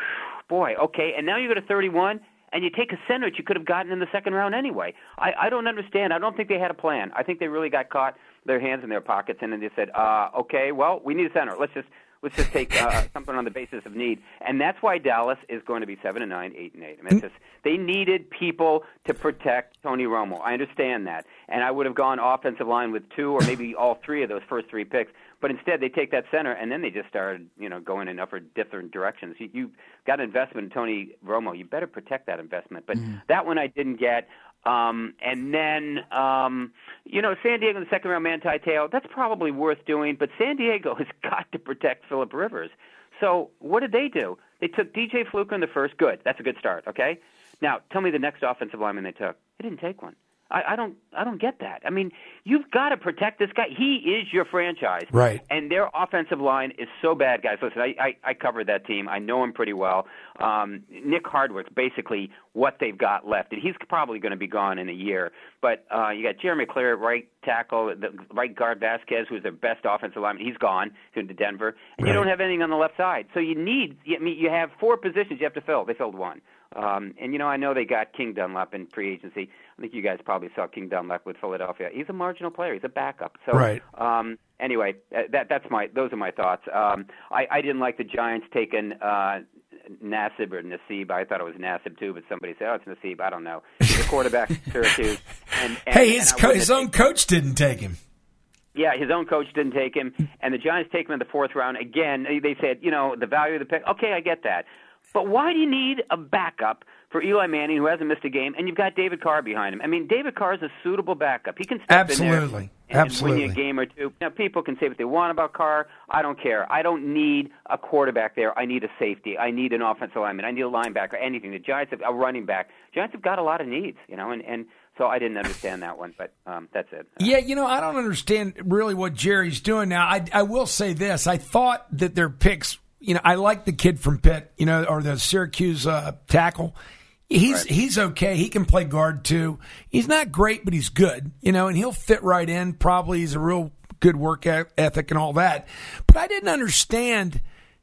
Boy, okay. And now you go to thirty-one, and you take a center that you could have gotten in the second round anyway. I, I don't understand. I don't think they had a plan. I think they really got caught their hands in their pockets, and then they said, uh, okay, well, we need a center. Let's just. Let's just take uh, something on the basis of need, and that's why Dallas is going to be seven and nine, eight and eight. I mean, it's just, they needed people to protect Tony Romo. I understand that, and I would have gone offensive line with two or maybe all three of those first three picks. But instead, they take that center, and then they just started, you know, going in upper different directions. You, you got an investment in Tony Romo. You better protect that investment. But mm-hmm. that one I didn't get. Um, and then, um, you know, San Diego in the second round, Manti Te'o, that's probably worth doing. But San Diego has got to protect Phillip Rivers. So what did they do? They took D J Fluker in the first. Good. That's a good start, okay? Now, tell me the next offensive lineman they took. They didn't take one. I, I don't I don't get that. I mean, you've got to protect this guy. He is your franchise. Right. And their offensive line is so bad, guys. Listen, I, I, I covered that team. I know him pretty well. Um, Nick Hardwick's basically what they've got left, and he's probably going to be gone in a year. But uh, you got Jeremy Clare at right tackle, the right guard Vasquez, who's their best offensive lineman. He's gone to Denver. And right. you don't have anything on the left side. So you need – I mean, you have four positions you have to fill. They filled one. Um, and, you know, I know they got King Dunlap in free agency. I think you guys probably saw King Dunlap with Philadelphia. He's a marginal player. He's a backup. So, right. um, anyway, that that's my those are my thoughts. Um, I, I didn't like the Giants taking uh, Nassib or Nassib. I thought it was Nassib too, but somebody said, oh, it's Nassib. I don't know. The quarterback, Syracuse. And, and, hey, his, and co- his own coach didn't take him. Yeah, his own coach didn't take him, and the Giants take him in the fourth round. Again, they said, you know, the value of the pick. Okay, I get that. But why do you need a backup for Eli Manning, who hasn't missed a game, and you've got David Carr behind him? I mean, David Carr is a suitable backup. He can step Absolutely. in there and, Absolutely. and win you a game or two. Now, people can say what they want about Carr. I don't care. I don't need a quarterback there. I need a safety. I need an offensive lineman. I need a linebacker, anything. The Giants have a running back. Giants have got a lot of needs, you know, and, and so I didn't understand that one, but um, that's it. Yeah, you know, I don't understand really what Jerry's doing now. I, I will say this. I thought that their picks – you know, I like the kid from Pitt, you know, or the Syracuse uh, tackle. He's right. he's okay. He can play guard too. He's not great, but he's good, you know, and he'll fit right in. Probably he's a real good work ethic and all that. But I didn't understand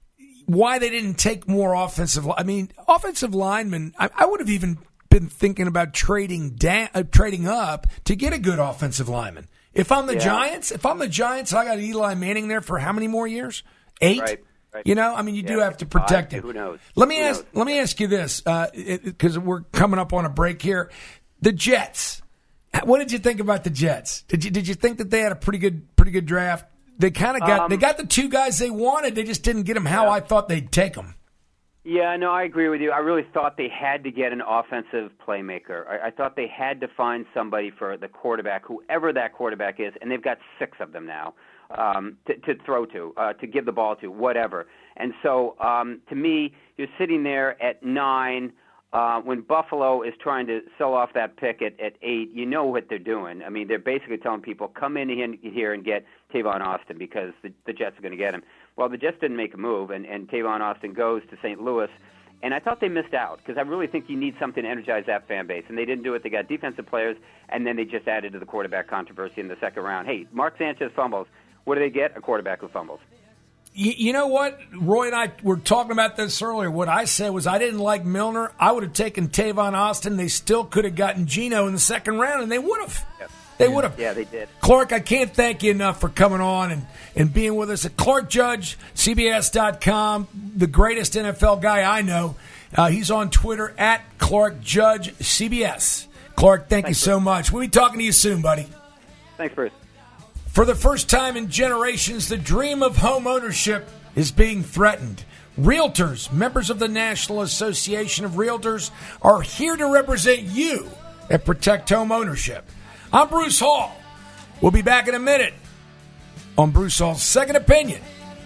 why they didn't take more offensive. I mean, offensive linemen. I, I would have even been thinking about trading down, uh, trading up to get a good offensive lineman. If I'm the yeah. Giants, if I'm the Giants, I got Eli Manning there for how many more years? Eight. Right. You know, I mean, you yeah, do have to protect him. Who knows? Let me Who ask. knows? Let me ask you this, because uh, we're coming up on a break here. The Jets. What did you think about the Jets? Did you did you think that they had a pretty good pretty good draft? They kind of got um, they got the two guys they wanted. They just didn't get them how yeah. I thought they'd take them. Yeah, no, I agree with you. I really thought they had to get an offensive playmaker. I, I thought they had to find somebody for the quarterback, whoever that quarterback is, and they've got six of them now. Um, to, to throw to, uh, to give the ball to, whatever. And so, um, to me, you're sitting there at nine uh, when Buffalo is trying to sell off that pick at, at eight. You know what they're doing. I mean, they're basically telling people, come in here and get Tavon Austin because the, the Jets are going to get him. Well, the Jets didn't make a move, and, and Tavon Austin goes to Saint Louis. And I thought they missed out because I really think you need something to energize that fan base. And they didn't do it. They got defensive players, and then they just added to the quarterback controversy in the second round. Hey, Mark Sanchez fumbles. What do they get? A quarterback who fumbles. you, you know what? Roy and I were talking about this earlier. What I said was I didn't like Milner. I would have taken Tavon Austin. They still could have gotten Geno in the second round, and they would have. Yep. They would have. Yeah, they did. Clark, I can't thank you enough for coming on and, and being with us. At Clark Judge, C B S dot com, the greatest N F L guy I know. Uh, he's on Twitter at Clark Judge C B S. Clark, thank Thanks, you so Bruce. much. We'll be talking to you soon, buddy. Thanks, Bruce. For the first time in generations, the dream of home ownership is being threatened. Realtors, members of the National Association of Realtors, are here to represent you at Protect Home Ownership. I'm Bruce Hall. We'll be back in a minute on Bruce Hall's Second Opinion.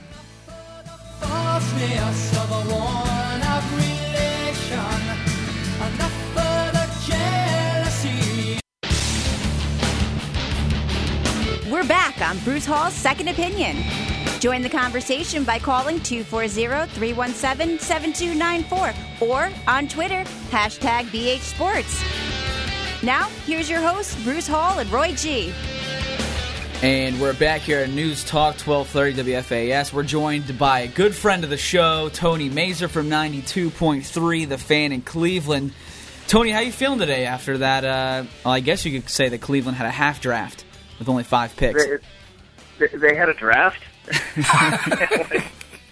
We're back on Bruce Hall's Second Opinion. Join the conversation by calling two four zero, three one seven, seven two nine four or on Twitter, hashtag B H Sports. Now, here's your hosts, Bruce Hall and Roy G. And we're back here at News Talk twelve thirty W F A S. We're joined by a good friend of the show, Tony Mazer from ninety-two point three, The Fan in Cleveland. Tony, how you feeling today after that? Uh, well, I guess you could say that Cleveland had a half draft with only five picks. They, they, they had a draft? I,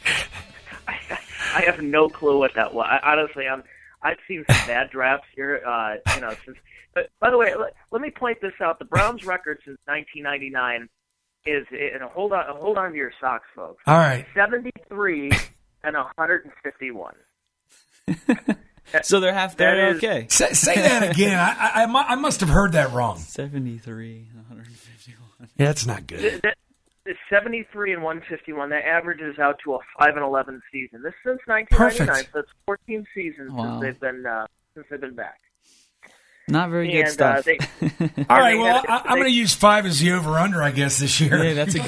I have no clue what that was. I, honestly, I'm, I've seen some bad drafts here. Uh, you know, since. But by the way, let, let me point this out: the Browns' record since nineteen ninety-nine is, and hold on, hold on to your socks, folks. All right, seventy-three and one hundred fifty-one. So they're half there. Is, okay. Say, say that again. I, I, I must have heard that wrong. seventy-three, one hundred fifty-one. Yeah, that's not good. The, the, the seventy-three and one hundred fifty-one. That averages out to a five and eleven season. This since nineteen ninety-nine. Perfect. So it's fourteen seasons Wow. since they've been uh, since they've been back. Not very good And, stuff. uh, they, All right, they well, had- I, I'm going to use five as the over-under, I guess, this year. yeah, that's a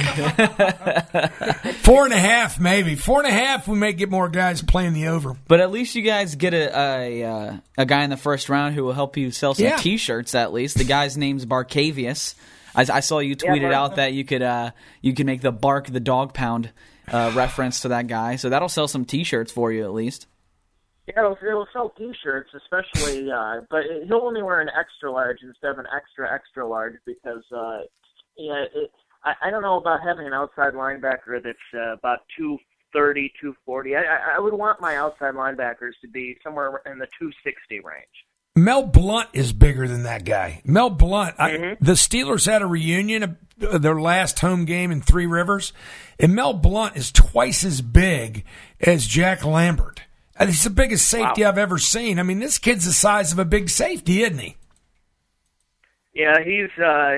good. Four and a half, maybe. Four and a half, we may get more guys playing the over. But at least you guys get a a, uh, a guy in the first round who will help you sell some Yeah. T-shirts. At least the guy's name's Barcavius. I, I saw you tweeted Bar- out that you could uh, you can make the bark the dog pound uh, reference to that guy. So that'll sell some T-shirts for you at least. Yeah, it'll, it'll sell T-shirts, especially, uh, but he'll only wear an extra large instead of an extra extra large because, uh, yeah, it, I, I don't know about having an outside linebacker that's uh, about two thirty, two forty. I, I would want my outside linebackers to be somewhere in the two sixty range. Mel Blount is bigger than that guy. Mel Blount, Mm-hmm. I, the Steelers had a reunion of their last home game in Three Rivers, and Mel Blount is twice as big as Jack Lambert. He's the biggest safety Wow. I've ever seen. I mean, this kid's the size of a big safety, isn't he? Yeah, he's uh,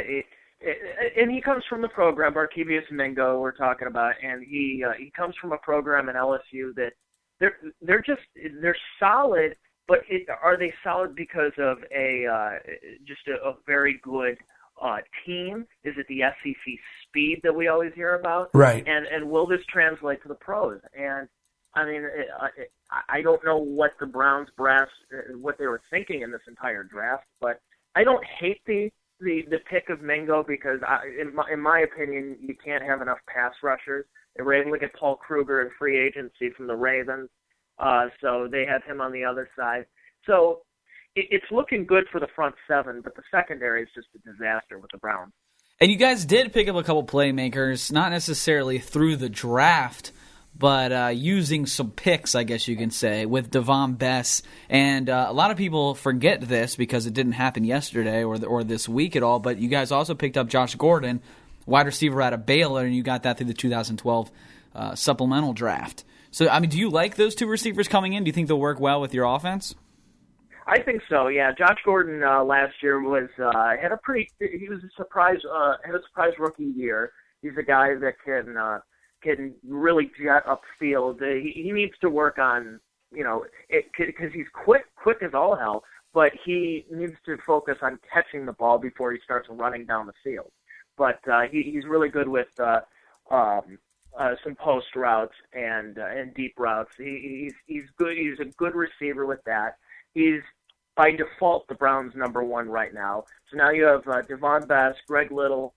and he comes from the program Barkevius Mingo we're talking about, and he uh, he comes from a program in L S U that they're they're just they're solid, but it, are they solid because of a uh, just a, a very good uh, team? Is it the S E C speed that we always hear about? Right. And and will this translate to the pros? And I mean, it, it, I don't know what the Browns brass, what they were thinking in this entire draft, but I don't hate the the, the pick of Mingo because, I, in, my, in my opinion, you can't have enough pass rushers. They were able to get Paul Kruger in free agency from the Ravens, uh, so they have him on the other side. So it, it's looking good for the front seven, but the secondary is just a disaster with the Browns. And you guys did pick up a couple playmakers, not necessarily through the draft, but uh, using some picks, I guess you can say, with Devon Bess. And uh, a lot of people forget this because it didn't happen yesterday or the, or this week at all, but you guys also picked up Josh Gordon, wide receiver out of Baylor, and you got that through the two thousand twelve uh, supplemental draft. So, I mean, do you like those two receivers coming in? Do you think they'll work well with your offense? I think so. Yeah, Josh Gordon uh, last year was uh, had a pretty. He was a surprise. Uh, had a surprise rookie year. He's a guy that can uh, can really jet upfield. Uh, he, he needs to work on, you know, because he's quick, quick as all hell. But he needs to focus on catching the ball before he starts running down the field. But uh, he, he's really good with uh, um, uh, some post routes and uh, and deep routes. He, he's he's good. He's a good receiver with that. He's by default the Browns' number one right now. So now you have uh, Devon Bess, Greg Little,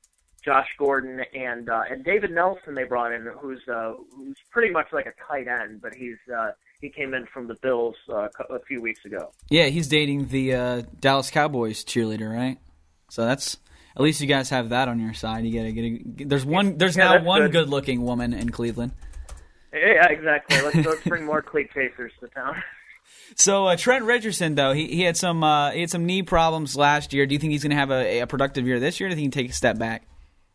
Josh Gordon and uh, and David Nelson they brought in, who's uh, who's pretty much like a tight end, but he's uh, he came in from the Bills uh, a few weeks ago. Yeah, he's dating the uh, Dallas Cowboys cheerleader, right? So that's at least you guys have that on your side. You gotta get. There's one. There's yeah, now one good. good-looking woman in Cleveland. Yeah, exactly. Let's, let's bring more cleat chasers to town. So uh, Trent Richardson, though, he, he had some uh, he had some knee problems last year. Do you think he's going to have a, a productive year this year? Or do you think he can take a step back?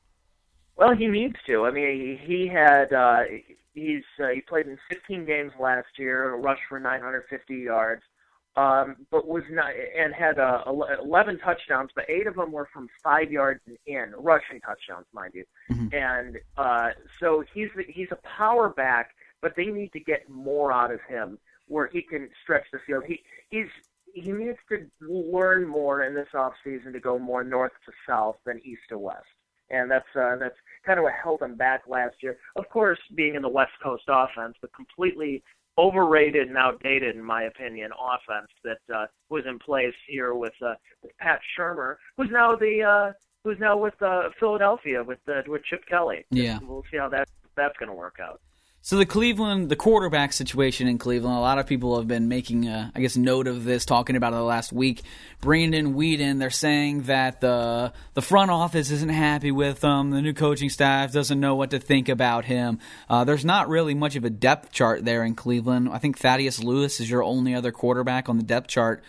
Well, he needs to. I mean, he had uh, he's uh, he played in fifteen games last year, rushed for nine hundred fifty yards, um, but was not and had uh, eleven touchdowns, but eight of them were from five yards and in, rushing touchdowns, mind you. Mm-hmm. And uh, so he's he's a power back, but they need to get more out of him where he can stretch the field. He he's he needs to learn more in this offseason to go more north to south than east to west. And that's uh, that's kind of what held him back last year. Of course, being in the West Coast offense, but completely overrated and outdated, in my opinion, offense that uh, was in place here with, uh, with Pat Shurmur, who's now the uh, who's now with uh, Philadelphia with uh, with Chip Kelly. Yeah, we'll see how that that's going to work out. So the Cleveland, the quarterback situation in Cleveland, a lot of people have been making, uh, I guess, note of this, talking about it the last week. Brandon Weeden, they're saying that the the front office isn't happy with him. The new coaching staff doesn't know what to think about him. Uh, there's not really much of a depth chart there in Cleveland. I think Thaddeus Lewis is your only other quarterback on the depth chart.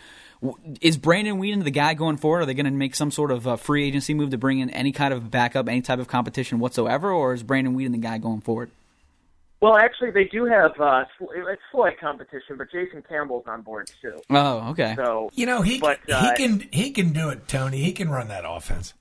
Is Brandon Weeden the guy going forward? Are they going to make some sort of uh, free agency move to bring in any kind of backup, any type of competition whatsoever, or is Brandon Weeden the guy going forward? Well, actually, they do have uh, it's slight competition, but Jason Campbell's on board too. Oh, okay. So you know he but, uh, he can he can do it, Tony. He can run that offense.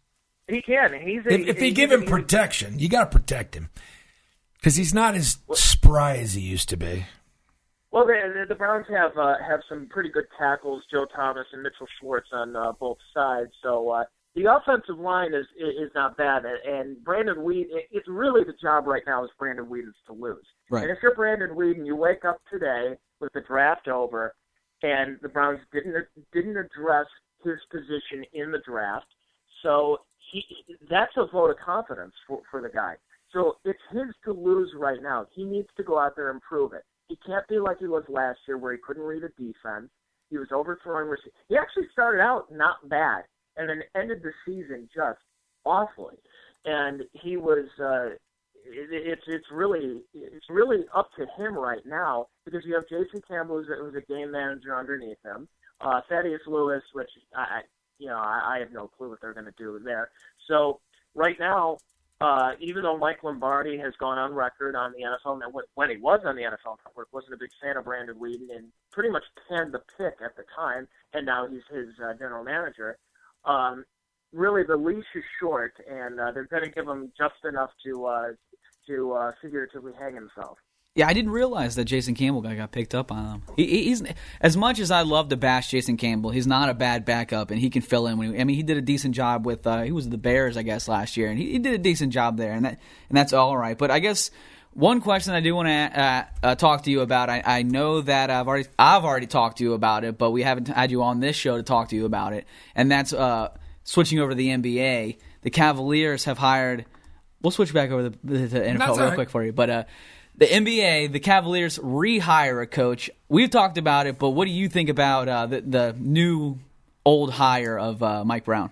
He can. He's a, if, if they he's, give him he's, protection, you got to protect him because he's not as spry as he used to be. Well, the, the Browns have uh, have some pretty good tackles, Joe Thomas and Mitchell Schwartz on uh, both sides. So. Uh, The offensive line is is not bad, and Brandon Weeden, it's really the job right now is Brandon Weeden's to lose. Right. And if you're Brandon Weeden, you wake up today with the draft over, and the Browns didn't didn't address his position in the draft, so he that's a vote of confidence for, for the guy. So it's his to lose right now. He needs to go out there and prove it. He can't be like he was last year where he couldn't read a defense. He was overthrowing receivers. He actually started out not bad, and then ended the season just awfully. And he was uh, it, it's it's really it's really up to him right now because you have Jason Campbell who's a, who's a game manager underneath him, uh, Thaddeus Lewis, which I you know I, I have no clue what they're going to do there. So right now, uh, even though Mike Lombardi has gone on record on the N F L Network when he was on the N F L Network, wasn't a big fan of Brandon Weeden and pretty much canned the pick at the time, and now he's his uh, general manager. Um, really, the leash is short, and uh, they're going to give him just enough to uh, to uh, figuratively hang himself. Yeah, I didn't realize that Jason Campbell guy got picked up on him. He, he's as much as I love to bash Jason Campbell, he's not a bad backup, and he can fill in. When he, I mean, he did a decent job with uh, he was the Bears, I guess, last year, and he, he did a decent job there, and that and that's all right. But I guess. One question I do want to uh, uh, talk to you about. I, I know that I've already I've already talked to you about it, but we haven't had you on this show to talk to you about it. And that's uh, switching over to the N B A. The Cavaliers have hired. We'll switch back over to the N F L real right. quick for you. But uh, the N B A, the Cavaliers rehire a coach. We've talked about it, but what do you think about uh, the the new old hire of uh, Mike Brown?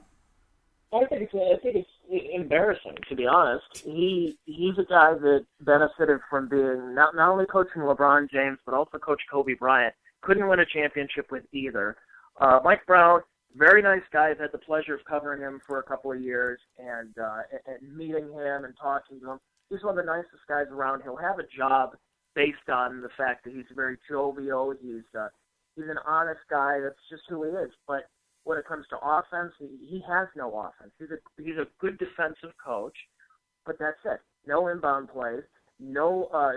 I think it's I think it's embarrassing, to be honest. He he's a guy that benefited from being not not only coaching LeBron James but also Coach Kobe Bryant. Couldn't win a championship with either. Uh, Mike Brown, very nice guy. I've had the pleasure of covering him for a couple of years and uh, and meeting him and talking to him. He's one of the nicest guys around. He'll have a job based on the fact that he's very jovial. He's uh, he's an honest guy. That's just who he is. But when it comes to offense, he, he has no offense. He's a he's a good defensive coach, but that's it. No inbound plays, no uh,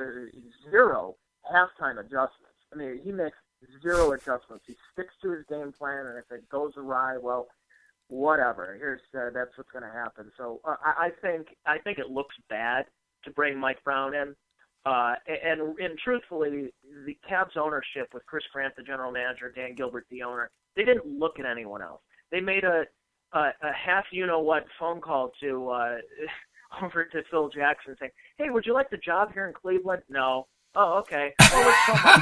zero halftime adjustments. I mean, he makes zero adjustments. He sticks to his game plan, and if it goes awry, well, whatever. Here's uh, that's what's going to happen. So uh, I, I think I think it looks bad to bring Mike Brown in. Uh, and, and truthfully, the Cavs ownership with Chris Grant, the general manager, Dan Gilbert, the owner, they didn't look at anyone else. They made a a, a half you know what phone call to uh, over to Phil Jackson saying, "Hey, would you like the job here in Cleveland?" No. Oh, okay. Well,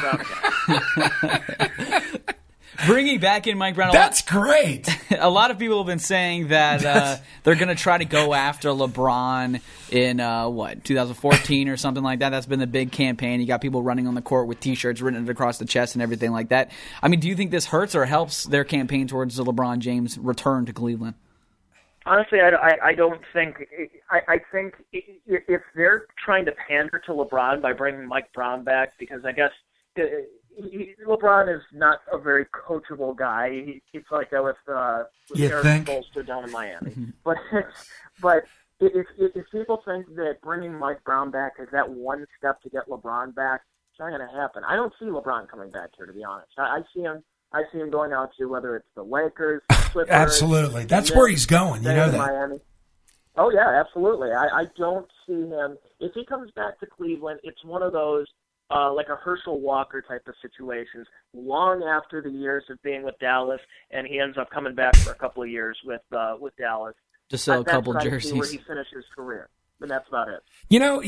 let's talk about that. Bringing back in Mike Brown. That's great. A lot of people have been saying that uh, they're going to try to go after LeBron in, uh, what, two thousand fourteen or something like that. That's been the big campaign. You got people running on the court with T-shirts written across the chest and everything like that. I mean, do you think this hurts or helps their campaign towards the LeBron James return to Cleveland? Honestly, I, I, I don't think I, I think if they're trying to pander to LeBron by bringing Mike Brown back, because I guess he, LeBron is not a very coachable guy. He, it's like that with, uh, with you Eric think? Spoelstra down in Miami. but but if, if if people think that bringing Mike Brown back is that one step to get LeBron back, it's not going to happen. I don't see LeBron coming back here, to be honest. I, I see him. I see him going out to whether it's the Lakers, Clippers. Absolutely. That's where he's going. You know that. Miami. Oh, yeah, absolutely. I, I don't see him. If he comes back to Cleveland, it's one of those, uh, like a Herschel Walker type of situations, long after the years of being with Dallas, and he ends up coming back for a couple of years with uh, with Dallas. Just sell a couple that's jerseys. where he finishes his career. And that's about it. You know,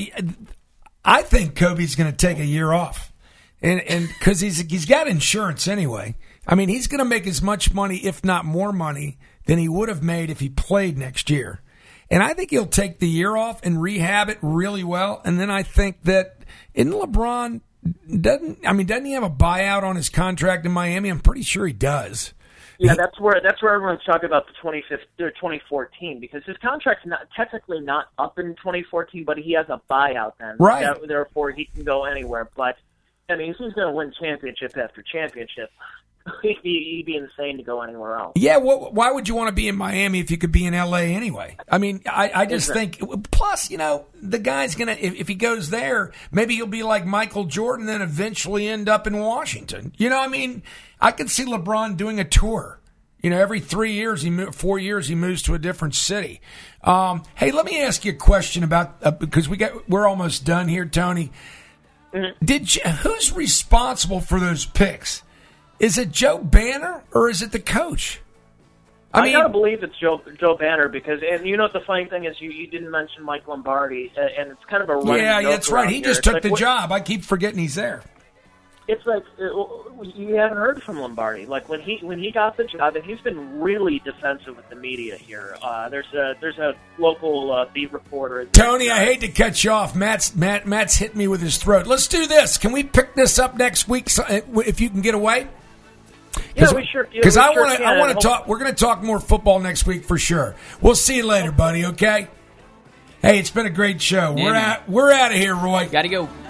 I think Kobe's going to take a year off. And and because he's he's got insurance anyway. I mean, he's going to make as much money, if not more money, than he would have made if he played next year. And I think he'll take the year off and rehab it really well. And then I think that in LeBron doesn't. I mean, doesn't he have a buyout on his contract in Miami? I'm pretty sure he does. Yeah, that's where that's where everyone's talking about the twenty fifteen or twenty fourteen, because his contract's not technically not up in twenty fourteen, but he has a buyout then. Right. That, therefore, he can go anywhere. But I mean, if he's going to win championship after championship, he'd be, he'd be insane to go anywhere else. Yeah, well, why would you want to be in Miami if you could be in L A anyway? I mean, I, I just think, plus, you know, the guy's going to, if, if he goes there, maybe he'll be like Michael Jordan and eventually end up in Washington. You know, I mean, I could see LeBron doing a tour. You know, every three years, he mo- four years, he moves to a different city. Um, hey, let me ask you a question about, uh, because we got, we're almost done here, Tony. Mm-hmm. Did you, who's responsible for those picks? Is it Joe Banner or is it the coach? I, I mean, gotta believe it's Joe Joe Banner because, and you know what the funny thing is, you, you didn't mention Mike Lombardi, and it's kind of a running yeah, joke that's right. He here. just It's took like, the what, job. I keep forgetting he's there. It's like you haven't heard from Lombardi. Like when he when he got the job, and he's been really defensive with the media here. Uh, there's a there's a local uh, beat reporter. Tony, I hate to cut you off. Matt's Matt Matt's hit me with his throat. Let's do this. Can we pick this up next week if you can get away? Yeah, we sure. Because yeah, I sure want to. I want to talk. We're going to talk more football next week for sure. We'll see you later, buddy. Okay. Hey, it's been a great show. Yeah, we're man. out. We're out of here, Roy. Got to go.